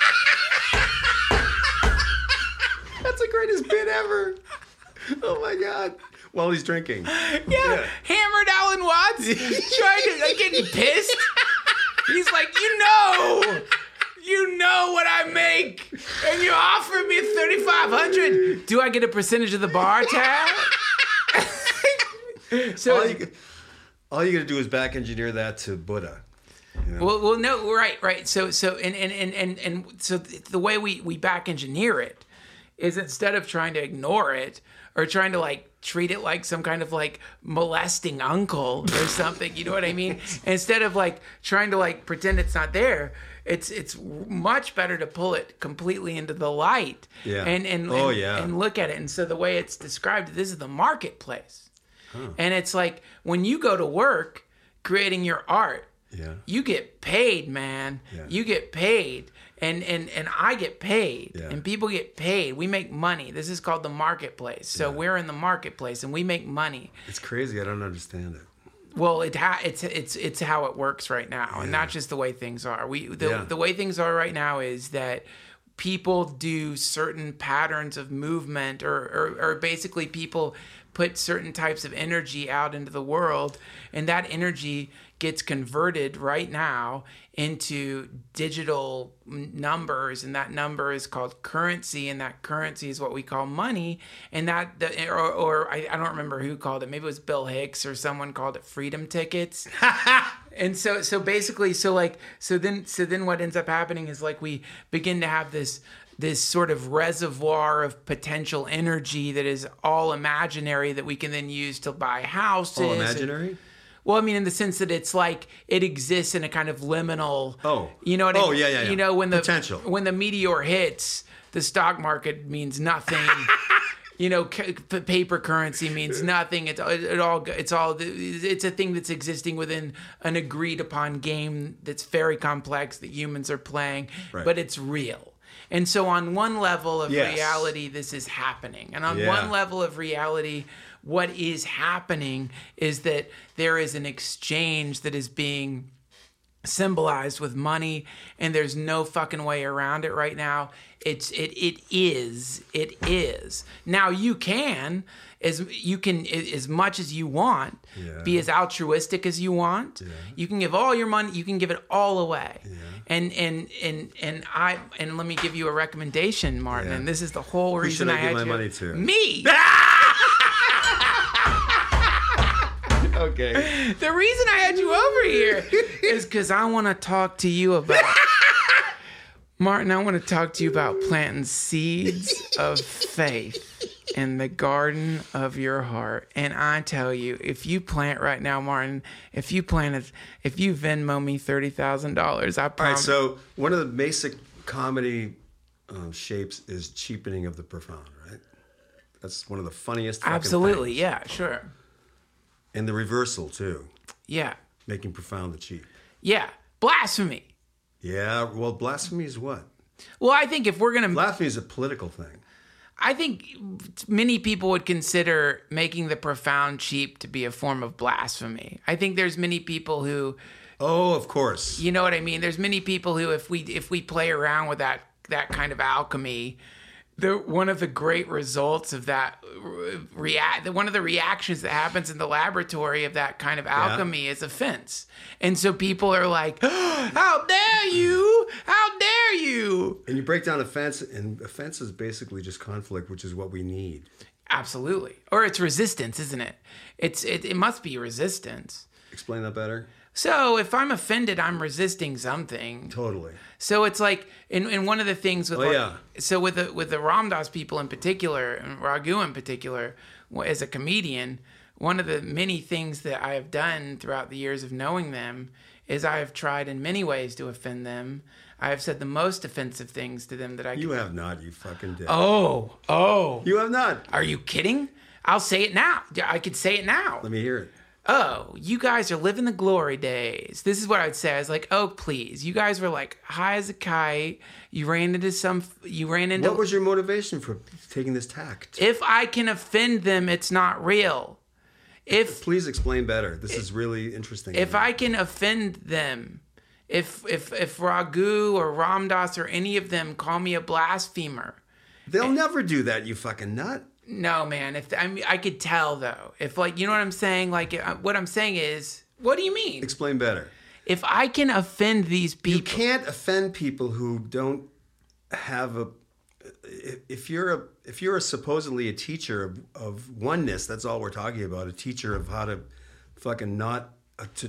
That's the greatest bit ever. Oh my God. While he's drinking. Yeah. Hammered Alan Watts trying to getting pissed. He's like, you know what I make, and you offer me $3,500. Do I get a percentage of the bar tab? So all you gotta do is back engineer that to Buddha. You know? Well, no, right. So so the way we back engineer it is, instead of trying to ignore it or trying to like treat it like some kind of like molesting uncle or something, you know what I mean? Instead of like trying to like pretend it's not there, it's much better to pull it completely into the light. Yeah. And look at it. And so the way it's described, this is the marketplace. And it's like when you go to work creating your art, you get paid, man. Yeah. You get paid. And I get paid. Yeah. And people get paid. We make money. This is called the marketplace. So we're in the marketplace and we make money. It's crazy. I don't understand it. Well, it's how it works right now, and not just the way things are. The way things are right now is that people do certain patterns of movement, or basically people put certain types of energy out into the world, and that energy gets converted right now into digital numbers, and that number is called currency, and that currency is what we call money. And I don't remember who called it. Maybe it was Bill Hicks, or someone called it freedom tickets. And so then what ends up happening is like we begin to have this sort of reservoir of potential energy that is all imaginary, that we can then use to buy houses. All imaginary? Well, I mean, in the sense that it's like it exists in a kind of liminal. Oh. You know what I mean? Oh, yeah. You know, when potential. When the meteor hits, the stock market means nothing. You know, paper currency means nothing. It's a thing that's existing within an agreed upon game that's very complex that humans are playing, right. But it's real. And so on one level of Yes. reality, this is happening. And on Yeah. one level of reality, what is happening is that there is an exchange that is being symbolized with money, and there's no fucking way around it right now. It is. Now you can as much as you want, Yeah. be as altruistic as you want. Yeah. You can give all your money, you can give it all away. Yeah. And let me give you a recommendation, Martin. Yeah. And this is the whole Who reason should I had give my you. money to? Me. Okay. The reason I had you over here is because I want to talk to you about Martin. I want to talk to you about planting seeds of faith in the garden of your heart. And I tell you, if you plant right now, Martin, if you Venmo me $30,000, I promise. All right, so one of the basic comedy shapes is cheapening of the profound, right? That's one of the funniest fucking Absolutely, things. yeah, sure. And the reversal, too. Yeah. Making profound the cheap. Yeah. Blasphemy. Yeah, well, blasphemy is what? Well, I think if we're going to... Blasphemy is a political thing. I think many people would consider making the profound cheap to be a form of blasphemy. I think there's many people who... Oh, of course. You know what I mean? There's many people who, if we play around with that kind of alchemy... One of the great results of that one of the reactions that happens in the laboratory of that kind of alchemy is offense. And so people are like, oh, how dare you? How dare you? And you break down offense, and offense is basically just conflict, which is what we need. Absolutely. Or it's resistance, isn't it? It must be resistance. Explain that better. So if I'm offended, I'm resisting something. Totally. So it's like, in one of the things with, so with the Ram Dass people in particular, and Raghu in particular, as a comedian, one of the many things that I have done throughout the years of knowing them is I have tried in many ways to offend them. I have said the most offensive things to them that I You have not, you fucking dick. Oh. You have not. Are you kidding? I'll say it now. I could say it now. Let me hear it. Oh, you guys are living the glory days. This is what I'd say. I was like, oh, please. You guys were like high as a kite. You ran into... What was your motivation for taking this tact? If I can offend them, it's not real. Please explain better. This is really interesting. If I can offend them, if Raghu or Ram Dass or any of them call me a blasphemer... They'll never do that, you fucking nut. No, man. I could tell though. If you know what I'm saying. What I'm saying is, what do you mean? Explain better. If I can offend these people, you can't offend people who don't have a. If you're a supposedly a teacher of oneness, that's all we're talking about. A teacher of how to fucking not to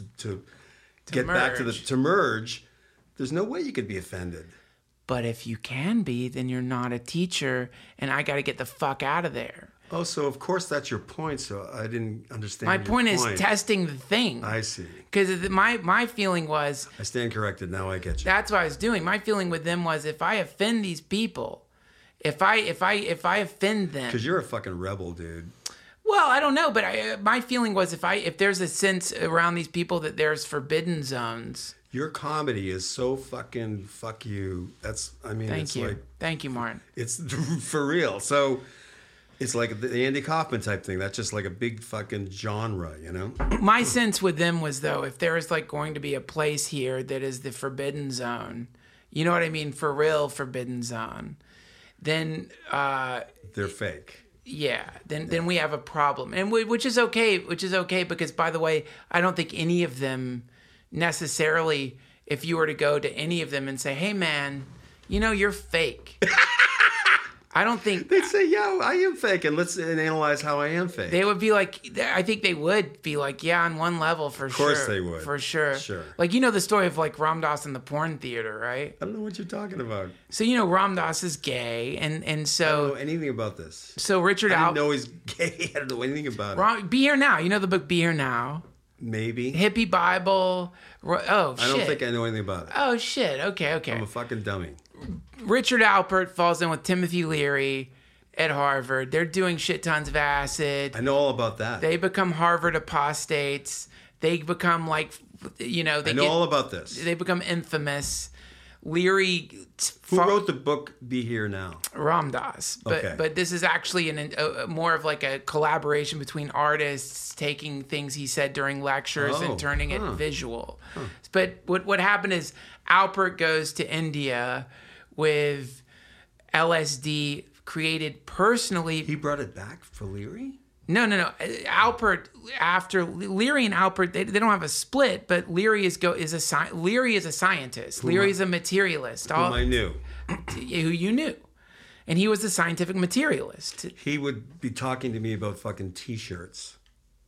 get merge. back to merge. There's no way you could be offended. But if you can be, then you're not a teacher, and I got to get the fuck out of there. Oh, so of course that's your point. So I didn't understand. My point is testing the thing. I see. Because my feeling was... I stand corrected. Now I get you. That's what I was doing. My feeling with them was, if I offend these people, if I offend them... Because you're a fucking rebel, dude. Well, I don't know, but my feeling was, if there's a sense around these people that there's forbidden zones... Your comedy is so fucking fuck you. Thank you, Martin. It's for real. So it's like the Andy Kaufman type thing. That's just like a big fucking genre, you know? My sense with them was, though, if there is going to be a place here that is the forbidden zone, you know what I mean, for real Forbidden Zone, then they're fake. Yeah, then we have a problem, and which is okay. Because, by the way, I don't think any of them necessarily. If you were to go to any of them and say, "Hey, man, you know you're fake," I don't think they'd say, "Yeah, I am fake," and let's analyze how I am fake. They would be like, I think they would be like, "Yeah, on one level for sure." Of course they would, for sure. Sure. Like the story of like Ram Dass in the porn theater, right? I don't know what you're talking about. So Ram Dass is gay, and so I don't know anything about this. So Richard I didn't know he's gay. I don't know anything about it. Be Here Now. You know the book Be Here Now? Maybe. Hippie Bible. Oh, shit. I don't think I know anything about it. Oh, shit. Okay. I'm a fucking dummy. Richard Alpert falls in with Timothy Leary at Harvard. They're doing shit tons of acid. I know all about that. They become Harvard apostates. They become like, I know all about this. They become infamous. Leary. Who wrote the book Be Here Now? Ram Dass. But this is actually more of like a collaboration between artists taking things he said during lectures and turning it visual. But what happened is Alpert goes to India with LSD created personally. He brought it back for Leary? No. Alpert, after Leary and Alpert, they don't have a split, but Leary is a scientist. Leary is a materialist. Whom I knew. Who you knew. And he was a scientific materialist. He would be talking to me about fucking T-shirts.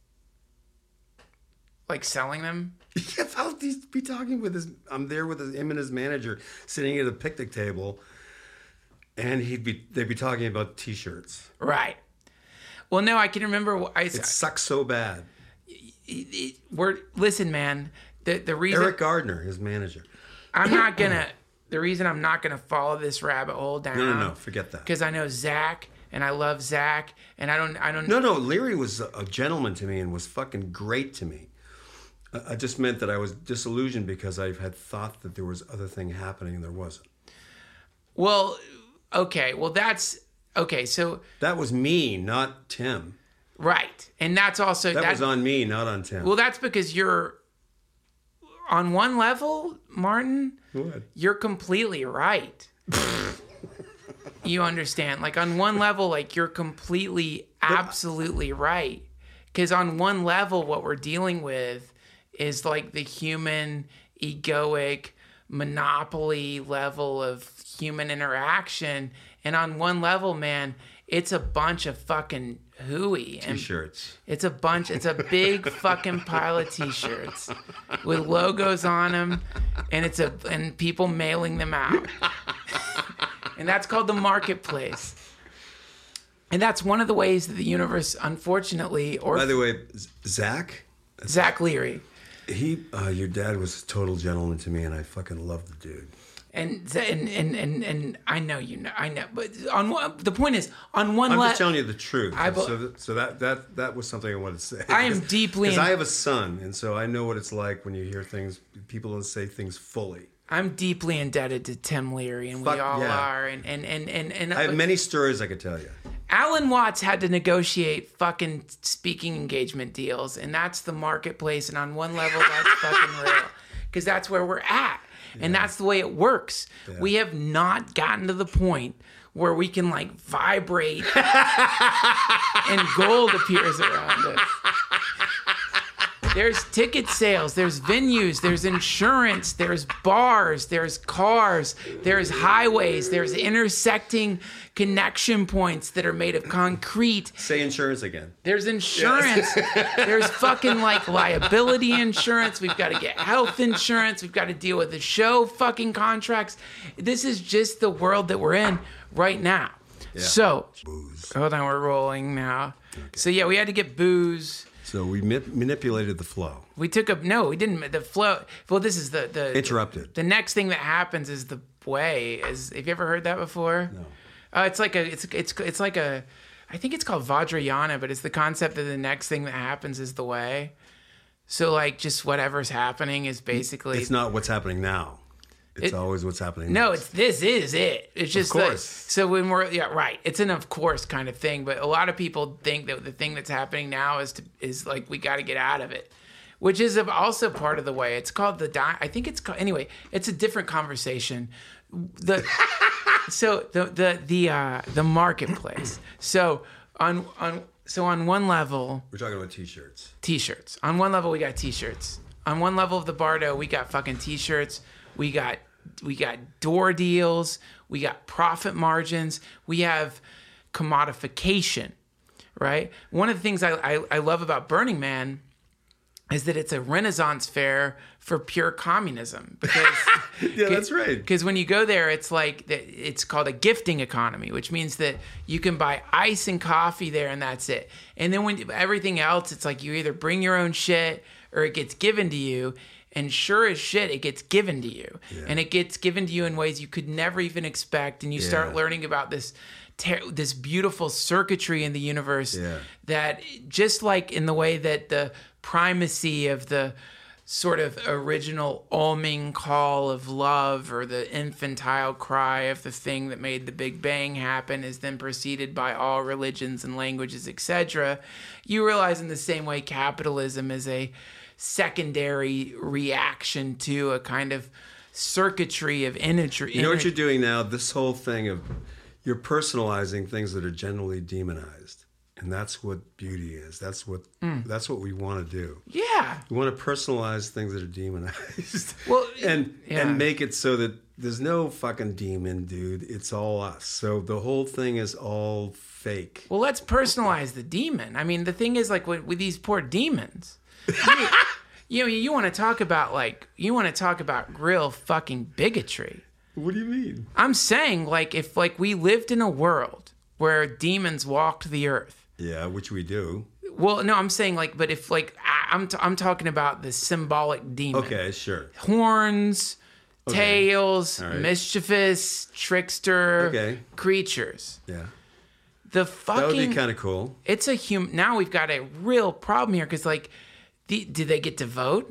Like selling them? Yeah, I'll be talking with I'm there with him and his manager sitting at a picnic table, and they'd be talking about T-shirts. Right. Well, no, I can remember. It sucks so bad. Listen, man. The reason Eric Gardner, his manager. The reason I'm not gonna follow this rabbit hole down. No, forget that. Because I know Zach, and I love Zach, and I don't. No, Leary was a gentleman to me and was fucking great to me. I just meant that I was disillusioned because I had thought that there was other thing happening and there wasn't. Well, okay. Well, that's okay. So that was me, not Tim. Right, and that's also that was on me, not on Tim. Well, that's because you're on one level, Martin. What? You're completely right. You understand? Like on one level, like you're completely, absolutely right. Because on one level, what we're dealing with is like the human, egoic, monopoly level of human interaction. And on one level, man, it's a bunch of fucking hooey. T-shirts. It's a big fucking pile of T-shirts with logos on them, and people mailing them out. And that's called the marketplace. And that's one of the ways that the universe, unfortunately, By the way, Zach Leary. Your dad was a total gentleman to me, and I fucking love the dude. And I know I know, but the point is, on one level, I'm just telling you the truth. So that was something I wanted to say. I am deeply because I have a son, and so I know what it's like when you hear things. People don't say things fully. I'm deeply indebted to Tim Leary, and we all are. And I have many stories I could tell you. Alan Watts had to negotiate fucking speaking engagement deals, and that's the marketplace. And on one level, that's fucking real, because that's where we're at. And that's the way it works. Yeah. We have not gotten to the point where we can like vibrate and gold appears around us. There's ticket sales, there's venues, there's insurance, there's bars, there's cars, there's highways, there's intersecting connection points that are made of concrete. Say insurance again. There's insurance. Yes. There's fucking like liability insurance. We've got to get health insurance. We've got to deal with the show fucking contracts. This is just the world that we're in right now. Yeah. So, booze. Hold on, we're rolling now. Okay. So yeah, we had to get booze. So we manipulated the flow. We didn't. The flow. Well, this is the interrupted. The next thing that happens is the way. Have you ever heard that before? No. It's like a. I think it's called Vajrayana, but it's the concept that the next thing that happens is the way. So like just whatever's happening is basically. It's not what's happening now. It's always what's happening. No, next. this is it. It's just of course. So when we're right. It's an of course kind of thing, but a lot of people think that the thing that's happening now is like we got to get out of it, which is also part of the way. It's called I think it's called anyway. It's a different conversation. the marketplace. So on one level, We're talking about T-shirts. T-shirts. On one level, we got T-shirts. On one level of the Bardo, we got fucking T-shirts. We got door deals. We got profit margins. We have commodification, right? One of the things I love about Burning Man is that it's a Renaissance fair for pure communism. Because, Yeah, that's right. Because when you go there, it's like it's called a gifting economy, which means that you can buy ice and coffee there, and that's it. And then when everything else, it's like you either bring your own shit or it gets given to you. And sure as shit, it gets given to you, and it gets given to you in ways you could never even expect. And you start learning about this beautiful circuitry in the universe that, just like in the way that the primacy of the sort of original oming call of love or the infantile cry of the thing that made the Big Bang happen is then preceded by all religions and languages, etc. You realize in the same way capitalism is a secondary reaction to a kind of circuitry of energy. You know what you're doing now? This whole thing of you're personalizing things that are generally demonized, and that's what beauty is. That's what we want to do. Yeah. We want to personalize things that are demonized. Well, and make it so that there's no fucking demon, dude. It's all us. So the whole thing is all fake. Well, let's personalize the demon. I mean, the thing is, like, with these poor demons, you want to talk about real fucking bigotry. What do you mean? I'm saying, like, if like we lived in a world where demons walked the earth. Yeah, which we do. Well, no, I'm saying, like, but if like I'm talking about the symbolic demon. Okay, sure. Horns, tails, All right. mischievous, trickster creatures. Yeah. The fucking That would be kind of cool. It's a human. Now we've got a real problem here because, like, do they get to vote?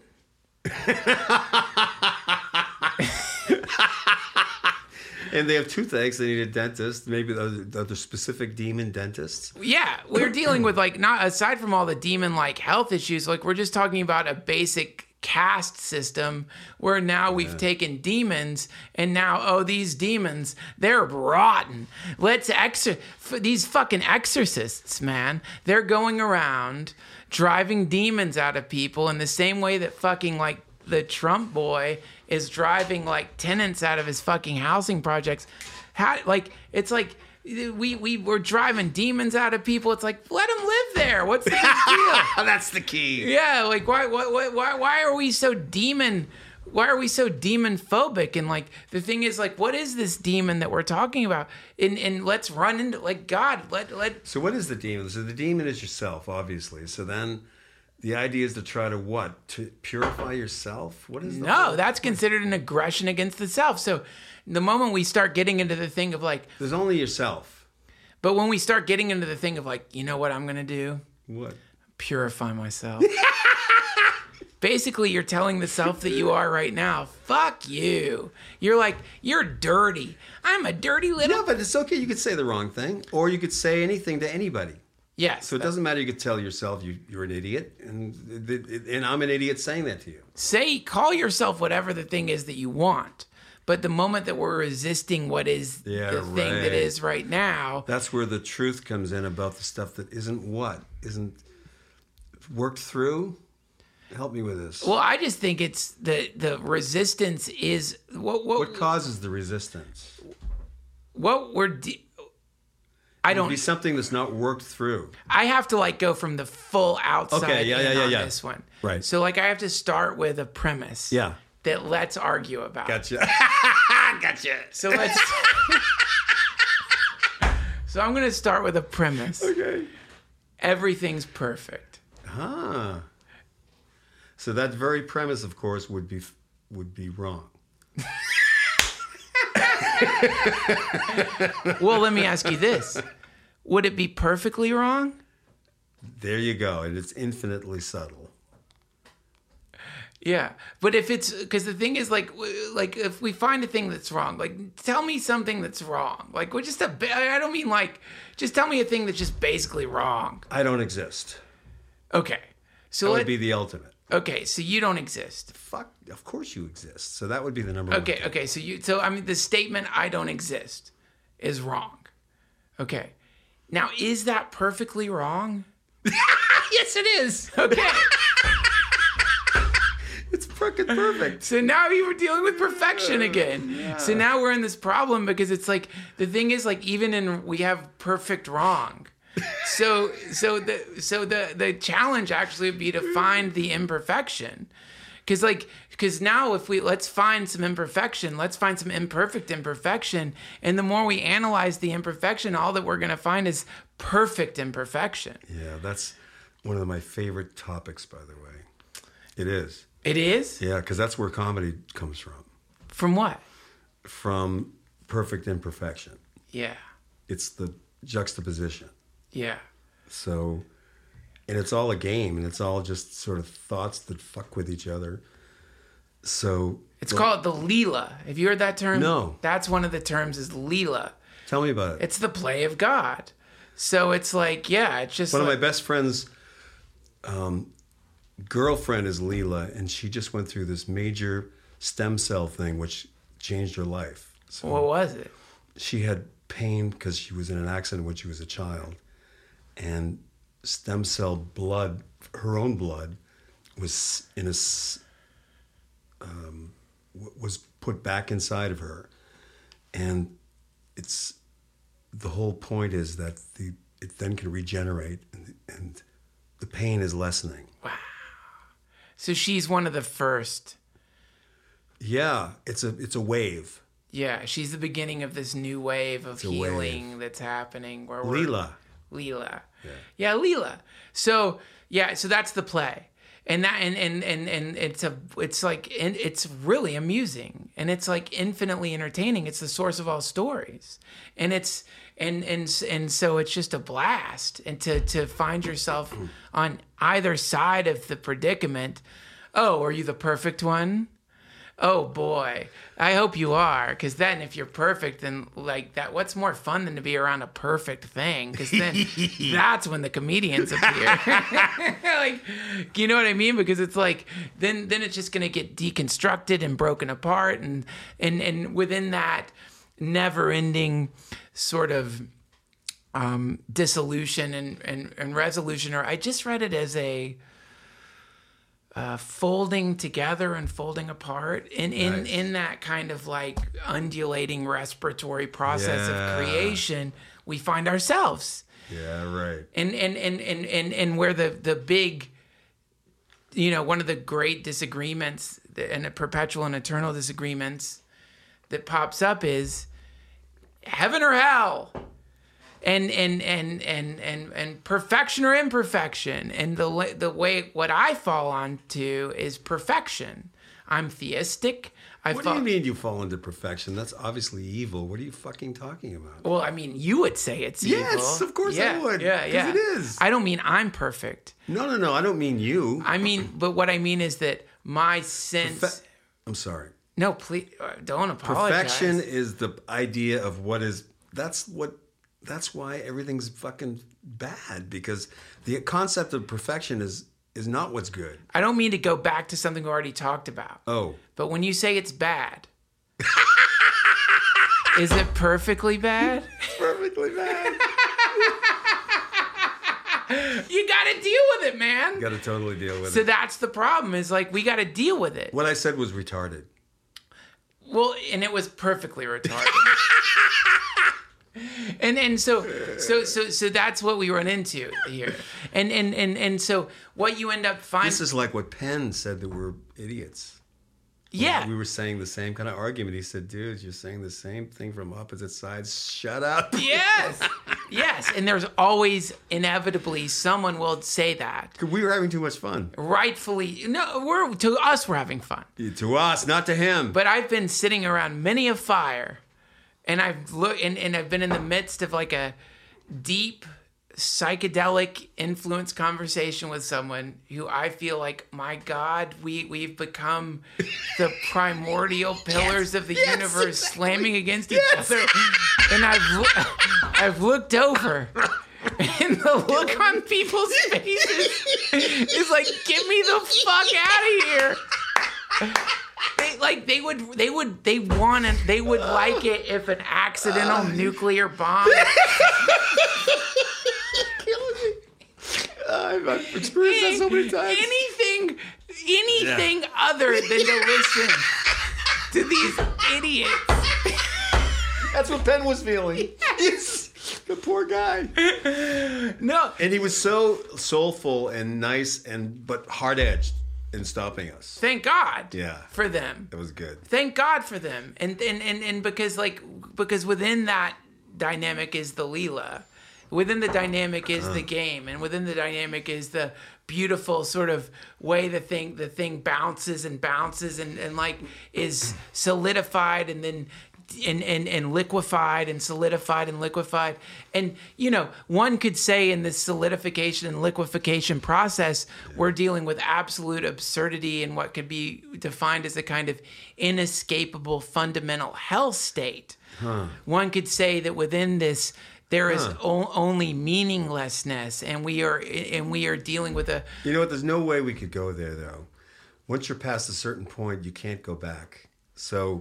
And they have toothaches. They need a dentist. Maybe the specific demon dentists. Yeah, we're dealing with, like, not aside from all the demon like health issues. Like, we're just talking about a basic caste system where now we've taken demons and now these demons, they're rotten. Let's these fucking exorcists, man. They're going around driving demons out of people in the same way that fucking, like, the Trump boy is driving, like, tenants out of his fucking housing projects. It's like we're driving demons out of people. It's like, let them live there. What's the big deal? That's the key. Yeah, like, why are we so demon? Why are we so demon phobic? And, like, the thing is, like, what is this demon that we're talking about? And let's run into, like, God. So what is the demon? So the demon is yourself, obviously. So then the idea is to try to what? To purify yourself? What is No, that's considered an aggression against the self. So the moment we start getting into the thing of, like, there's only yourself. But when we start getting into the thing of, like, you know what I'm going to do? What? Purify myself. Basically, you're telling the self that you are right now, fuck you. You're like, you're dirty. I'm a dirty little... No, but it's okay. You could say the wrong thing. Or you could say anything to anybody. Yes. So it doesn't matter. You could tell yourself you're an idiot. And I'm an idiot saying that to you. Call yourself whatever the thing is that you want. But the moment that we're resisting what is the thing that is right now... That's where the truth comes in about the stuff that isn't worked through. Help me with this. Well, I just think it's the resistance is... What causes the resistance? What we're... I don't... It would be something that's not worked through. I have to, like, go from the full outside on this one. Right. So, like, I have to start with a premise. Yeah. That let's argue about. Gotcha. Gotcha. So let's... So I'm going to start with a premise. Okay. Everything's perfect. Ah. So that very premise, of course, would be wrong. Well, let me ask you this. Would it be perfectly wrong? There you go. And it's infinitely subtle. Yeah. But if it's... Because the thing is, like, if we find a thing that's wrong, like, tell me something that's wrong. Like, well, just I don't mean, like... Just tell me a thing that's just basically wrong. I don't exist. Okay. So that would be the ultimate. Okay, so you don't exist. Fuck, of course you exist. So that would be the number one. Okay, so I mean the statement "I don't exist" is wrong. Okay. Now, is that perfectly wrong? Yes, it is. Okay. It's fucking perfect. So now you were dealing with perfection again. Yeah. So now we're in this problem because it's like the thing is like we have perfect wrong. So the challenge actually would be to find the imperfection. Because now let's find some imperfection, let's find some imperfect imperfection. And the more we analyze the imperfection, all that we're going to find is perfect imperfection. Yeah, that's one of my favorite topics, by the way. It is. It is? Yeah, because that's where comedy comes from. From what? From perfect imperfection. Yeah. It's the juxtaposition. Yeah. So, and it's all a game, and it's all just sort of thoughts that fuck with each other. So it's called the Leela. Have you heard that term? No. That's one of the terms is Leela. Tell me about it. It's the play of God. So it's like, yeah, it's just one of my best friends' girlfriend is Leela, and she just went through this major stem cell thing, which changed her life. So what was it? She had pain because she was in an accident when she was a child, and stem cell blood, her own blood, was in was put back inside of her, and it's the whole point is that it then can regenerate, and the pain is lessening. Wow! So she's one of the first. Yeah, it's a wave. Yeah, she's the beginning of this new wave of healing that's happening. Where Leela. Yeah, Leela. So that's the play, and it's really amusing, and it's like infinitely entertaining. It's the source of all stories, and it's and so it's just a blast, and to find yourself on either side of the predicament. Oh, are you the perfect one? Oh boy, I hope you are, because then if you're perfect, then like that, what's more fun than to be around a perfect thing? Because then that's when the comedians appear. Like, you know what I mean? Because it's like then it's just gonna get deconstructed and broken apart, and within that never-ending sort of dissolution and resolution. Or I just read it as a folding together and folding apart, and in that kind of like undulating respiratory process of creation, we find ourselves. Yeah, right. And where the big, one of the great disagreements and the perpetual and eternal disagreements that pops up is heaven or hell. And perfection or imperfection, and the way what I fall onto is perfection. I'm theistic. What do you mean you fall into perfection? That's obviously evil. What are you fucking talking about? Well, I mean, you would say it's evil. Yes, of course I would. Yeah. Because it is. I don't mean I'm perfect. No. I don't mean you. I mean, but what I mean is that my sense. I'm sorry. No, please don't apologize. Perfection is the idea of what is. That's why everything's fucking bad, because the concept of perfection is not what's good. I don't mean to go back to something we already talked about. Oh. But when you say it's bad, is it perfectly bad? It's perfectly bad. You got to deal with it, man. You got to totally deal with it. So that's the problem, is like we got to deal with it. What I said was retarded. Well, and it was perfectly retarded. And so that's what we run into here. And so what you end up finding. This is like what Penn said, that we're idiots. Yeah. We were saying the same kind of argument. He said, dude, you're saying the same thing from opposite sides. Shut up. Yes. And there's always inevitably someone will say that. We were having too much fun. Rightfully. No, to us, we're having fun. To us, not to him. But I've been sitting around many a fire. And I've looked, and I've been in the midst of like a deep psychedelic influence conversation with someone who I feel like, my God, we've become the primordial pillars of the universe, slamming against each other. And I've looked over, And the look on people's faces is like, get me the fuck out of here. They would like it if an accidental nuclear bomb. I've experienced that so many times. Anything other than to listen to these idiots. That's what Penn was feeling. Yes. The poor guy. No. And he was so soulful and nice but hard-edged in stopping us. Thank God. Yeah. For them. It was good. Thank God for them. And because within that dynamic is the Leela. Within the dynamic is the game, and within the dynamic is the beautiful sort of way the thing bounces and like is solidified and then and liquefied and solidified and liquefied. And one could say in this solidification and liquefaction process, we're dealing with absolute absurdity and what could be defined as a kind of inescapable fundamental hell state. One could say that within this there is only meaninglessness, and we are dealing with a. You know what? There's no way we could go there, though. Once you're past a certain point, you can't go back. So,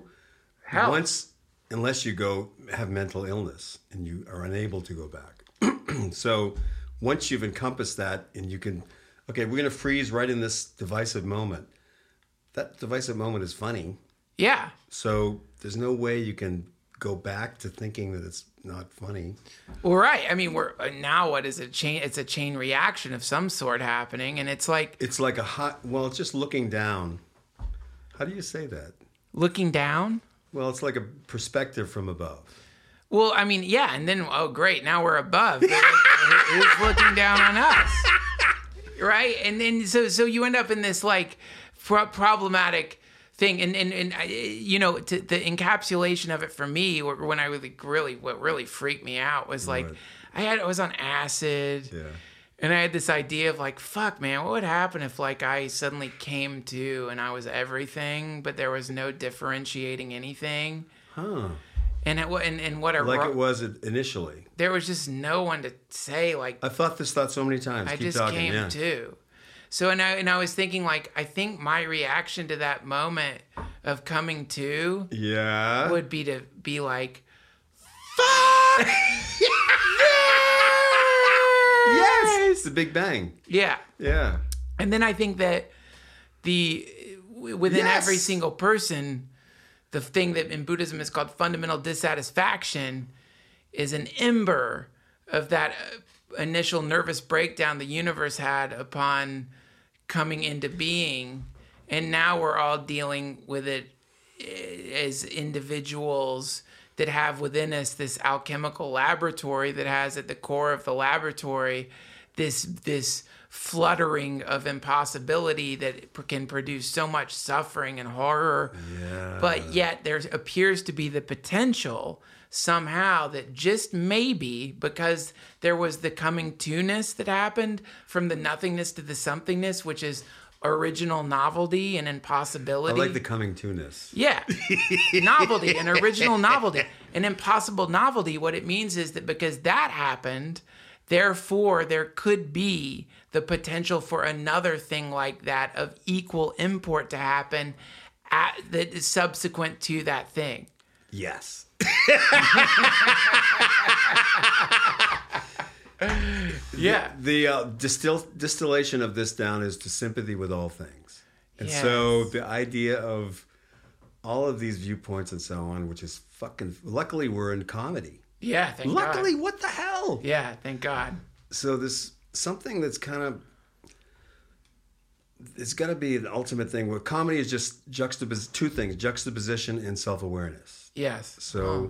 unless you have mental illness and you are unable to go back. So, once you've encompassed that, and you can, okay, we're gonna freeze right in this divisive moment. That divisive moment is funny. Yeah. So there's no way you can go back to thinking that it's not funny. Well, right. I mean, now what is a chain? It's a chain reaction of some sort happening, and it's like it's just looking down. How do you say that? Looking down? Well, it's like a perspective from above. Well, I mean, yeah, and then great, now we're above. Who's looking down on us? Right? And then so you end up in this like problematic thing, and the encapsulation of it for me, when I what really freaked me out was like, I was on acid, and I had this idea of like, fuck, man, what would happen if like I suddenly came to and I was everything, but there was no differentiating anything, and it was initially. There was just no one to say like. I thought this thought so many times. I Keep just talking, came to. So and I was thinking like, I think my reaction to that moment of coming to would be to be like, fuck yes, the Big Bang. Yeah. And then I think that within every single person, the thing that in Buddhism is called fundamental dissatisfaction is an ember of that initial nervous breakdown the universe had upon coming into being, and now we're all dealing with it as individuals that have within us this alchemical laboratory that has at the core of the laboratory this fluttering of impossibility that can produce so much suffering and horror. But yet there appears to be the potential somehow that just maybe because there was the coming to-ness that happened from the nothingness to the somethingness, which is original novelty and impossibility. I like the coming to-ness. Yeah. Novelty, an original novelty. An impossible novelty, what it means is that because that happened, therefore there could be the potential for another thing like that of equal import to happen that is subsequent to that thing. Yes. Yeah. The distillation of this down is to sympathy with all things. And so the idea of all of these viewpoints and so on, which is fucking... Luckily, we're in comedy. Yeah, thank God. Luckily, what the hell? Yeah, thank God. So there's something that's kind of... It's got to be an ultimate thing where comedy is just two things, juxtaposition and self-awareness. Yes. So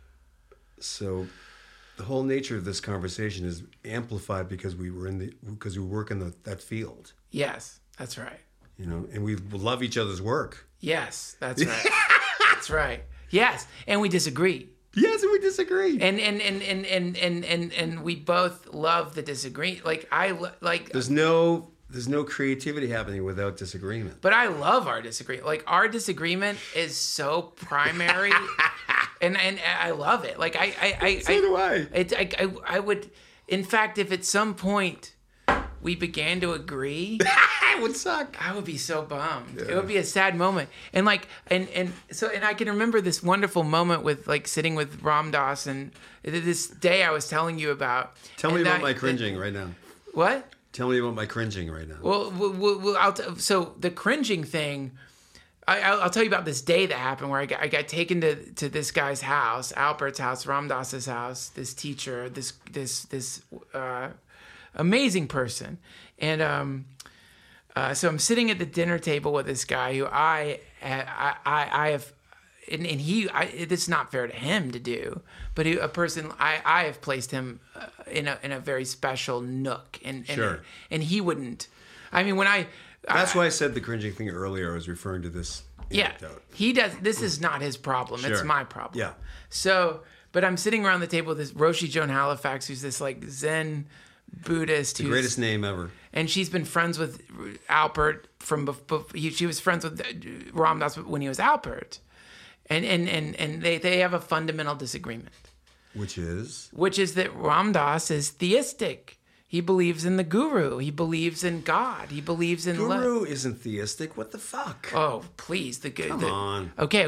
the whole nature of this conversation is amplified because we work in that field. Yes, that's right. And we love each other's work. Yes, that's right. That's right. Yes, and we disagree. Yes, and we disagree. And we both love the disagree. There's no creativity happening without disagreement. But I love our disagreement. Like, our disagreement is so primary, and I love it. Like, So do I. In fact, if at some point we began to agree, It would suck. I would be so bummed. It would be a sad moment. And like, and I can remember this wonderful moment with like sitting with Ram Dass and this day I was telling you about. Tell me And about my cringing right now. What? Tell me about my cringing right now. Well, so the cringing thing, I'll tell you about this day that happened where I got taken to this guy's house, Albert's house, Ram Dass's house, this teacher, this amazing person. And so I'm sitting at the dinner table with this guy who I have, and it's not fair to him to do, but a person I have placed him in a very special nook, and Sure. and he wouldn't. I mean, when That's why I said the cringing thing earlier. I was referring to this. yeah, anecdote. he does. This is not his problem. It's Sure. my problem. Yeah. So, but I'm sitting around the table with this Roshi Joan Halifax, who's this like Zen Buddhist, The greatest name ever. and she's been friends with Albert from before. She was friends with Ram Dass when he was Albert, and they have a fundamental disagreement, Which is? which is that Ram Dass is theistic. He believes in the guru. He believes in God. He believes in Guru isn't theistic. What the fuck? Oh, please, Come on. Okay.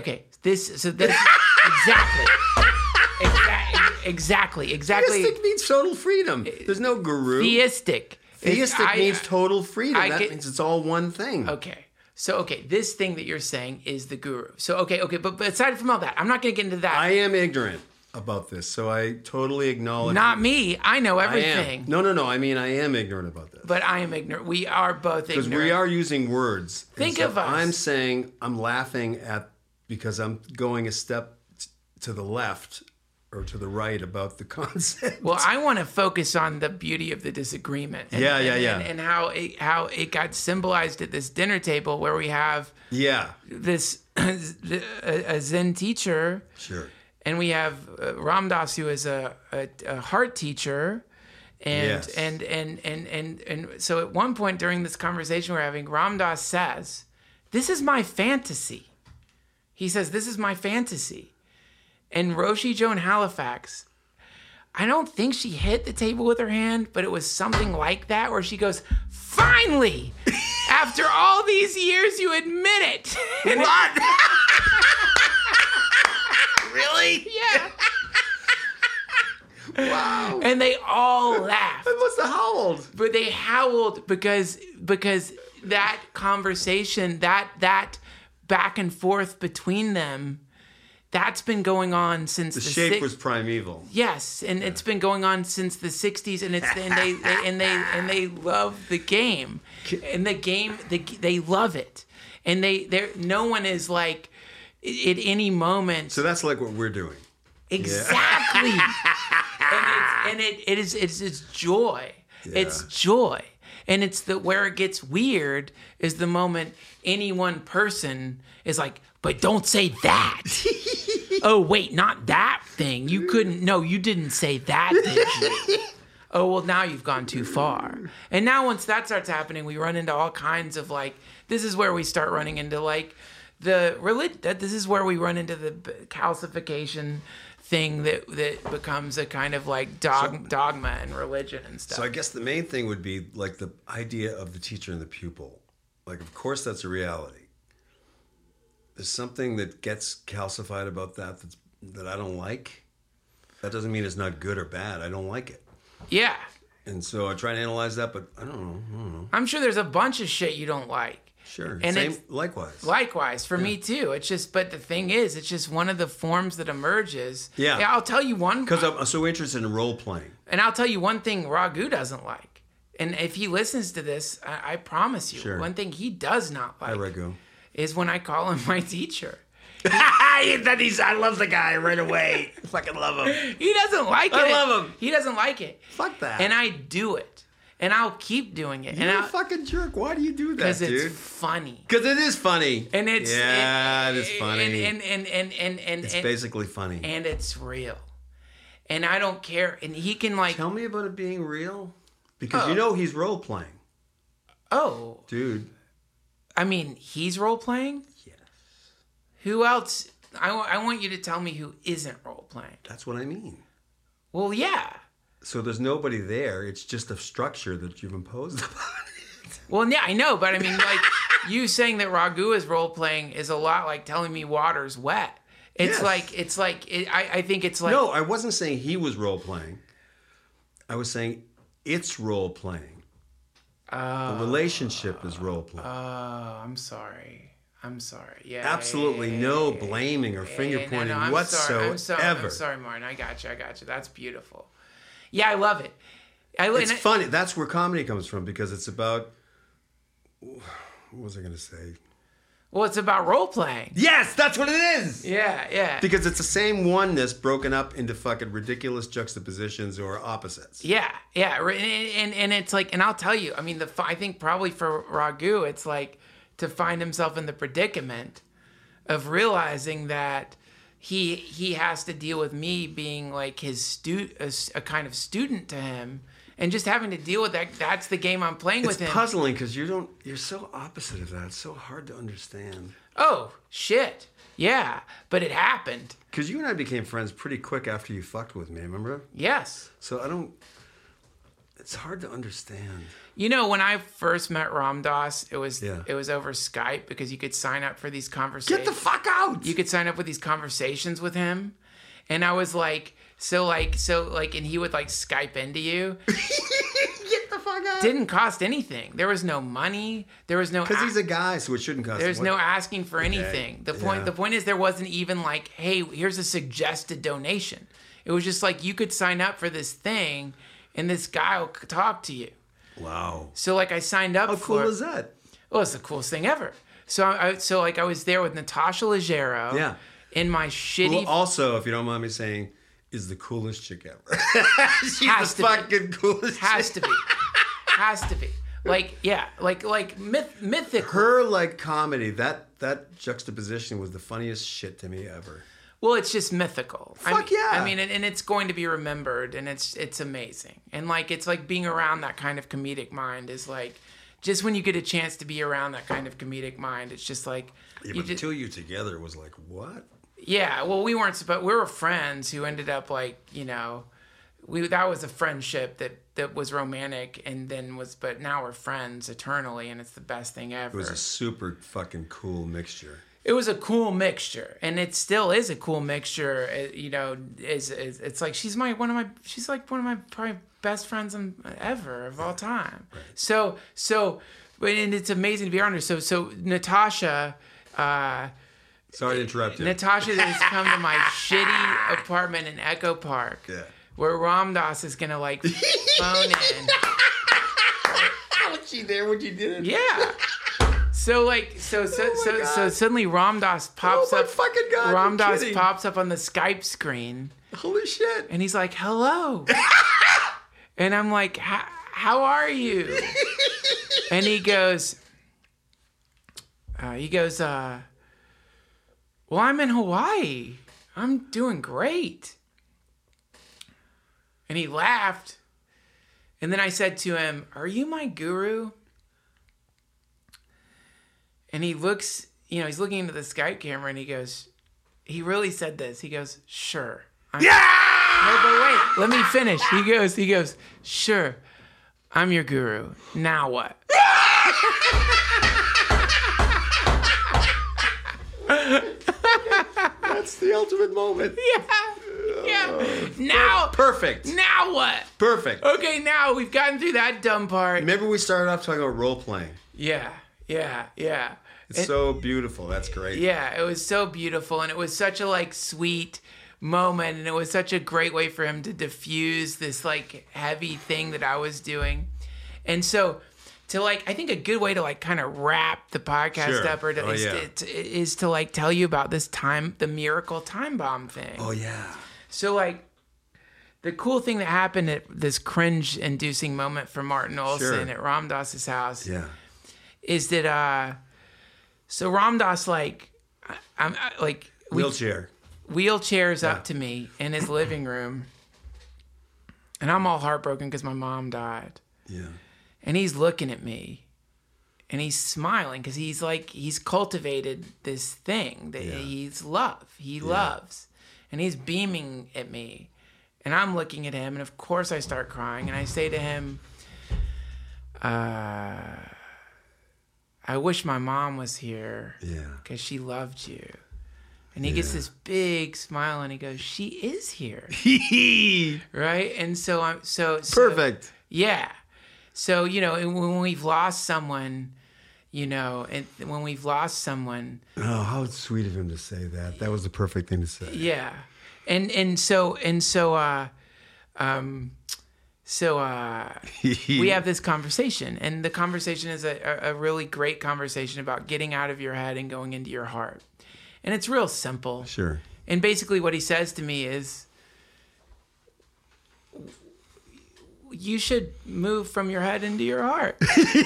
Exactly. Theistic means total freedom. There's no guru. Theistic. Theistic means total freedom. That get- means it's all one thing. Okay. So, this thing that you're saying is the guru. So, okay, but aside from all that, I'm not going to get into that. I am ignorant about this, so I totally acknowledge. Not me. I know I everything. am. No. I mean, I am ignorant about this. But I am ignorant. We are both ignorant. Because we are using words. And Think so of us. I'm saying I'm laughing at because I'm going a step to the left or to the right about the concept. Well, I want to focus on the beauty of the disagreement. And, Yeah. And how it got symbolized at this dinner table where we have Yeah. this a Zen teacher. Sure. And we have Ram Dass, who is a heart teacher, and, Yes. and so at one point during this conversation we're having, Ram Dass says, "This is my fantasy." He says, "This is my fantasy," and Roshi Joan Halifax, I don't think she hit the table with her hand, but it was something like that, where she goes, "Finally, after all these years, you admit it." And What? Really? yeah. Wow. And they all laughed. I must have howled. But they howled because that conversation, that back and forth between them, that's been going on since The the shape was primeval. yes, and it's been going on since the 60s, and they love the game, and the game they love it, and no one is like at any moment. So that's like what we're doing. Exactly. and it's joy. Yeah. It's joy. And it's where it gets weird is the moment any one person is like, "But don't say that." Oh, wait, not that thing. You didn't say that, did you? Oh, well, now you've gone too far. And now once that starts happening, we run into all kinds of like, this is where we start running into like the religion. This is where we run into the calcification thing that becomes a kind of like dogma and religion and stuff. So I guess the main thing would be like the idea of the teacher and the pupil. Like, of course, that's a reality. There's something that gets calcified about that I don't like. That doesn't mean it's not good or bad. I don't like it. Yeah. And so I try to analyze that, but I don't know. I'm sure there's a bunch of shit you don't like. Sure. And Same. it's- Likewise. Likewise, for me too. It's just, but the thing is, it's just one of the forms that emerges. Yeah. I'll tell you one. Because I'm so interested in role playing. And I'll tell you one thing Raghu doesn't like. And if he listens to this, I promise you, Sure. one thing he does not like Hi, Raghu. is when I call him my teacher. I love the guy right away. I fucking love him. He doesn't like it. I love him. He doesn't like it. Fuck that. And I do it. And I'll keep doing it. You're and a fucking jerk. Why do you do that, because it's dude? funny. Because it is funny. And it's it is funny. And It's basically funny. and it's real. And I don't care. And he can like, Tell me about it being real. Because you know he's role playing, oh, dude. I mean, he's role playing. Yes. Who else? I want you to tell me who isn't role playing. That's what I mean. Well, yeah. So there's nobody there. It's just a structure that you've imposed upon it. Well, yeah, I know, but I mean, like, you saying that Raghu is role-playing is a lot like telling me water's wet. It's Yes. I think it's like... No, I wasn't saying he was role playing. I was saying it's role playing. The relationship is role playing. I'm sorry. Yeah. Absolutely no blaming or finger pointing whatsoever. I'm sorry, Martin. I got you. That's beautiful. Yeah, I love it. It's funny. That's where comedy comes from, because it's about... What was I going to say? Well, it's about role-playing. Yes, that's what it is! Yeah. Because it's the same oneness broken up into fucking ridiculous juxtapositions or opposites. Yeah. And it's like, and I'll tell you, I mean, I think probably for Raghu, it's like to find himself in the predicament of realizing that he has to deal with me being like his a kind of student to him, and just having to deal with that. That's the game I'm playing with him. It's puzzling because you're so opposite of that. It's so hard to understand. Oh, shit. Yeah, but it happened. Because you and I became friends pretty quick after you fucked with me, remember? Yes. So it's hard to understand. You know, when I first met Ram Dass, it was Yeah. over Skype, because you could sign up for these conversations. Get the fuck out! You could sign up with these conversations with him, and I was like, and he would like Skype into you. Get the fuck out! Didn't cost anything. There was no money. There was no. Because he's a guy, so it shouldn't cost. There's no asking for anything. The point is, there wasn't even like, hey, here's a suggested donation. It was just like, you could sign up for this thing, and this guy will talk to you. Wow. So like, I signed up. How cool is that? Well, it's the coolest thing ever. So I was there with Natasha Leggero. Yeah. In my shitty. Well, also, if you don't mind me saying, is the coolest chick ever. She's Has the to be. fucking coolest Has chick. to be. Has to be. Like, yeah, like mythical. Her like comedy, that juxtaposition was the funniest shit to me ever. Well, it's just mythical. Fuck yeah. I mean, and it's going to be remembered, and it's amazing. And like, it's like being around that kind of comedic mind is like, just when you get a chance to be around that kind of comedic mind, it's just like. Yeah, but until you together was like, what? Yeah, well, we were friends who ended up like, you know, that was a friendship that was romantic, and then but now we're friends eternally, and it's the best thing ever. It was a super fucking cool mixture. It was a cool mixture, and it still is a cool mixture. You know, it's like she's like one of my probably best friends ever of all time. Right. So, and it's amazing to be around her. So Natasha. Sorry to interrupt you. Natasha has come to my shitty apartment in Echo Park. Yeah. Where Ram Dass is gonna like phone in. Was she there when you did it? Yeah. So suddenly Ram Dass pops up. Oh my fucking God! Ram Dass kidding. pops up on the Skype screen. Holy shit! And he's like, "Hello." And I'm like, "How are you?" And he goes, "Well, I'm in Hawaii. I'm doing great." And he laughed. And then I said to him, "Are you my guru?" And he looks, he's looking into the Skype camera, and he really said this. He goes, "Sure." No, but wait, let me finish. He goes, "Sure, I'm your guru. Now what?" That's the ultimate moment. Yeah. Now. Perfect. Now what? Perfect. Okay, now we've gotten through that dumb part. Remember we started off talking about role playing. Yeah. It's so beautiful. That's great. Yeah, it was so beautiful, and it was such a like sweet moment, and it was such a great way for him to diffuse this like heavy thing that I was doing. And so to like, I think a good way to like kind of wrap the podcast up is to like tell you about the miracle time bomb thing. Oh yeah. So like the cool thing that happened at this cringe inducing moment for Martin Olson at Ram Dass's house is that so Ram Dass I'm like wheelchairs up to me in his living room, and I'm all heartbroken because my mom died. Yeah. And he's looking at me, and he's smiling because he's cultivated this thing that he loves, and he's beaming at me, And I'm looking at him, and of course I start crying, and I say to him, I wish my mom was here. Yeah. Because she loved you. And he gets this big smile, and he goes, she is here. Right? And so Perfect. Yeah. So, you know, and when we've lost someone, you know, and when we've lost someone. Oh, how sweet of him to say that. That was the perfect thing to say. Yeah. And so we have this conversation, and the conversation is a really great conversation about getting out of your head and going into your heart. And it's real simple. Sure. And basically what he says to me is, you should move from your head into your heart.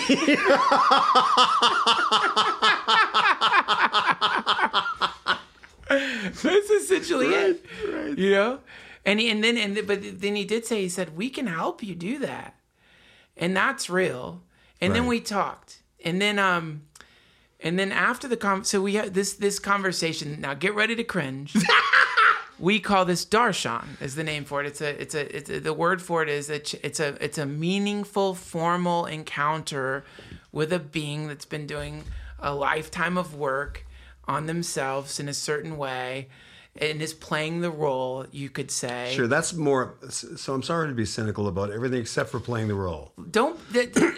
That's essentially it. Right. You know? But then he did say, he said, we can help you do that. And that's real. And then we talked. And then after the so we had this conversation. Now get ready to cringe. We call this darshan, is the name for it. It's the word for it is it's a meaningful, formal encounter with a being that's been doing a lifetime of work on themselves in a certain way and is playing the role, you could say. Sure, that's more. So I'm sorry to be cynical about everything except for playing the role. All of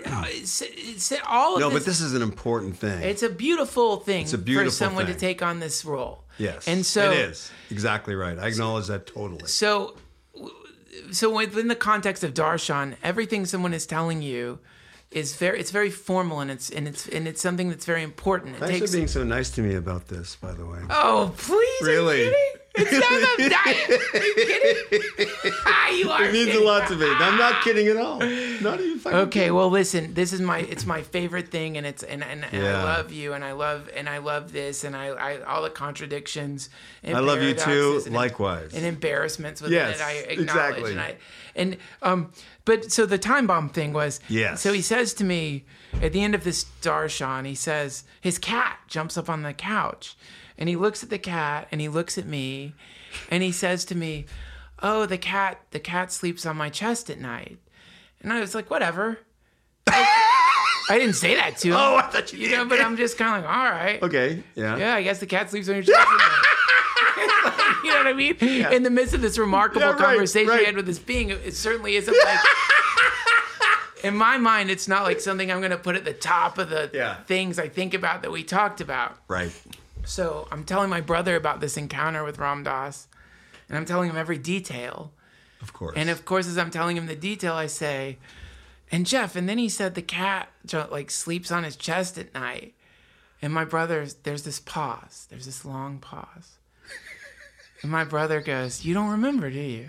No, but this is an important thing. It's a beautiful thing for someone thing. to take on this role. Yes, and so it is exactly right. I acknowledge that totally. So within the context of darshan, everything someone is telling you is very formal, and it's something that's very important. Thanks for being so nice to me about this, by the way. Oh, please! Really? Are you kidding? It's not about diet. Are you kidding? You are. It means a lot to me. I'm not kidding at all. Not even fucking. Okay, kidding. well, listen. This is my favorite thing, and I love you, and I love this, and I all the contradictions. And I love you too. and, Likewise. And embarrassments within Yes, it. I acknowledge, exactly. But so the time bomb thing was. Yes. So he says to me at the end of this darshan, he says his cat jumps up on the couch. And he looks at the cat, and he looks at me, and he says to me, "Oh, the cat sleeps on my chest at night." And I was like, "Whatever." I didn't say that to him. Oh, I thought you did. know, but I'm just kind of like, "All right, Okay. Yeah. yeah, I guess the cat sleeps on your chest at night." You know what I mean? Yeah. In the midst of this remarkable conversation I had with this being, it certainly isn't like. In my mind, it's not like something I'm going to put at the top of the things I think about that we talked about. Right. So I'm telling my brother about this encounter with Ram Dass, and I'm telling him every detail. Of course. And of course, as I'm telling him the detail, I say, and Jeff, and then he said the cat like sleeps on his chest at night. And my brother, there's this pause. There's this long pause. And my brother goes, "You don't remember, do you?"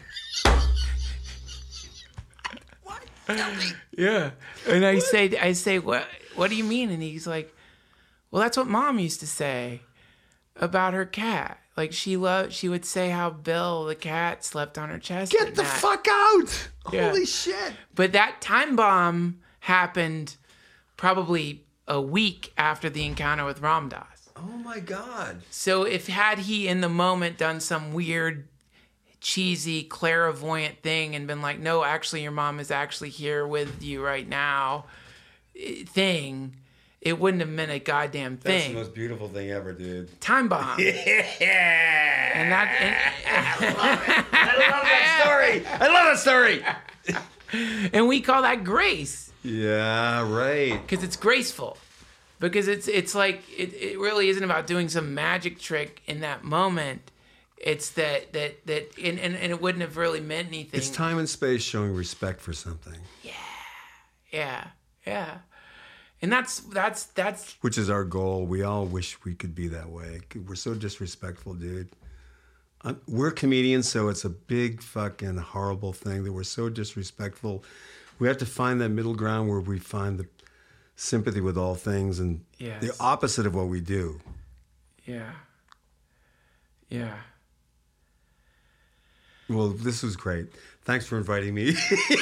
What? Tell me. Yeah. And I say, what do you mean? And he's like, "Well, that's what Mom used to say about her cat. Like she would say how Bill the cat slept on her chest." Get the fuck out! Yeah. Holy shit! But that time bomb happened probably a week after the encounter with Ram Dass. Oh my God! So had he in the moment done some weird, cheesy, clairvoyant thing and been like, "No, actually, your mom is actually here with you right now," thing. It wouldn't have meant a goddamn thing. That's the most beautiful thing ever, dude. Time bomb. Yeah. And I love that story. I love that story. And we call that grace. Yeah, right. Because it's graceful. Because it's like it really isn't about doing some magic trick in that moment. It's that and it wouldn't have really meant anything. It's time and space showing respect for something. Yeah. And that's which is our goal. We all wish we could be that way. We're so disrespectful, dude. We're comedians, so it's a big fucking horrible thing that we're so disrespectful. We have to find that middle ground where we find the sympathy with all things and the opposite of what we do. Yeah. Well, this was great. Thanks for inviting me.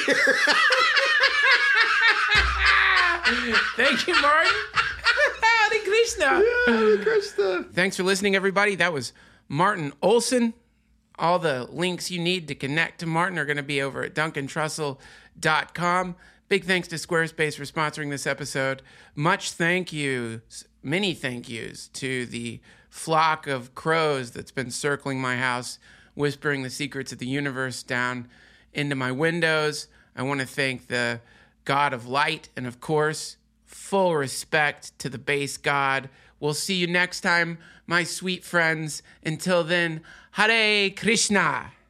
Thank you, Martin. Hare Krishna. Yeah, Hare Krishna. Thanks for listening, everybody. That was Martin Olson All the links you need to connect to Martin are going to be over at DuncanTrussell.com. Big thanks to Squarespace for sponsoring this episode. Much thank yous, many thank yous to the flock of crows that's been circling my house, whispering the secrets of the universe down into my windows. I want to thank the God of light, and of course, full respect to the base god. We'll see you next time, my sweet friends. Until then, Hare Krishna.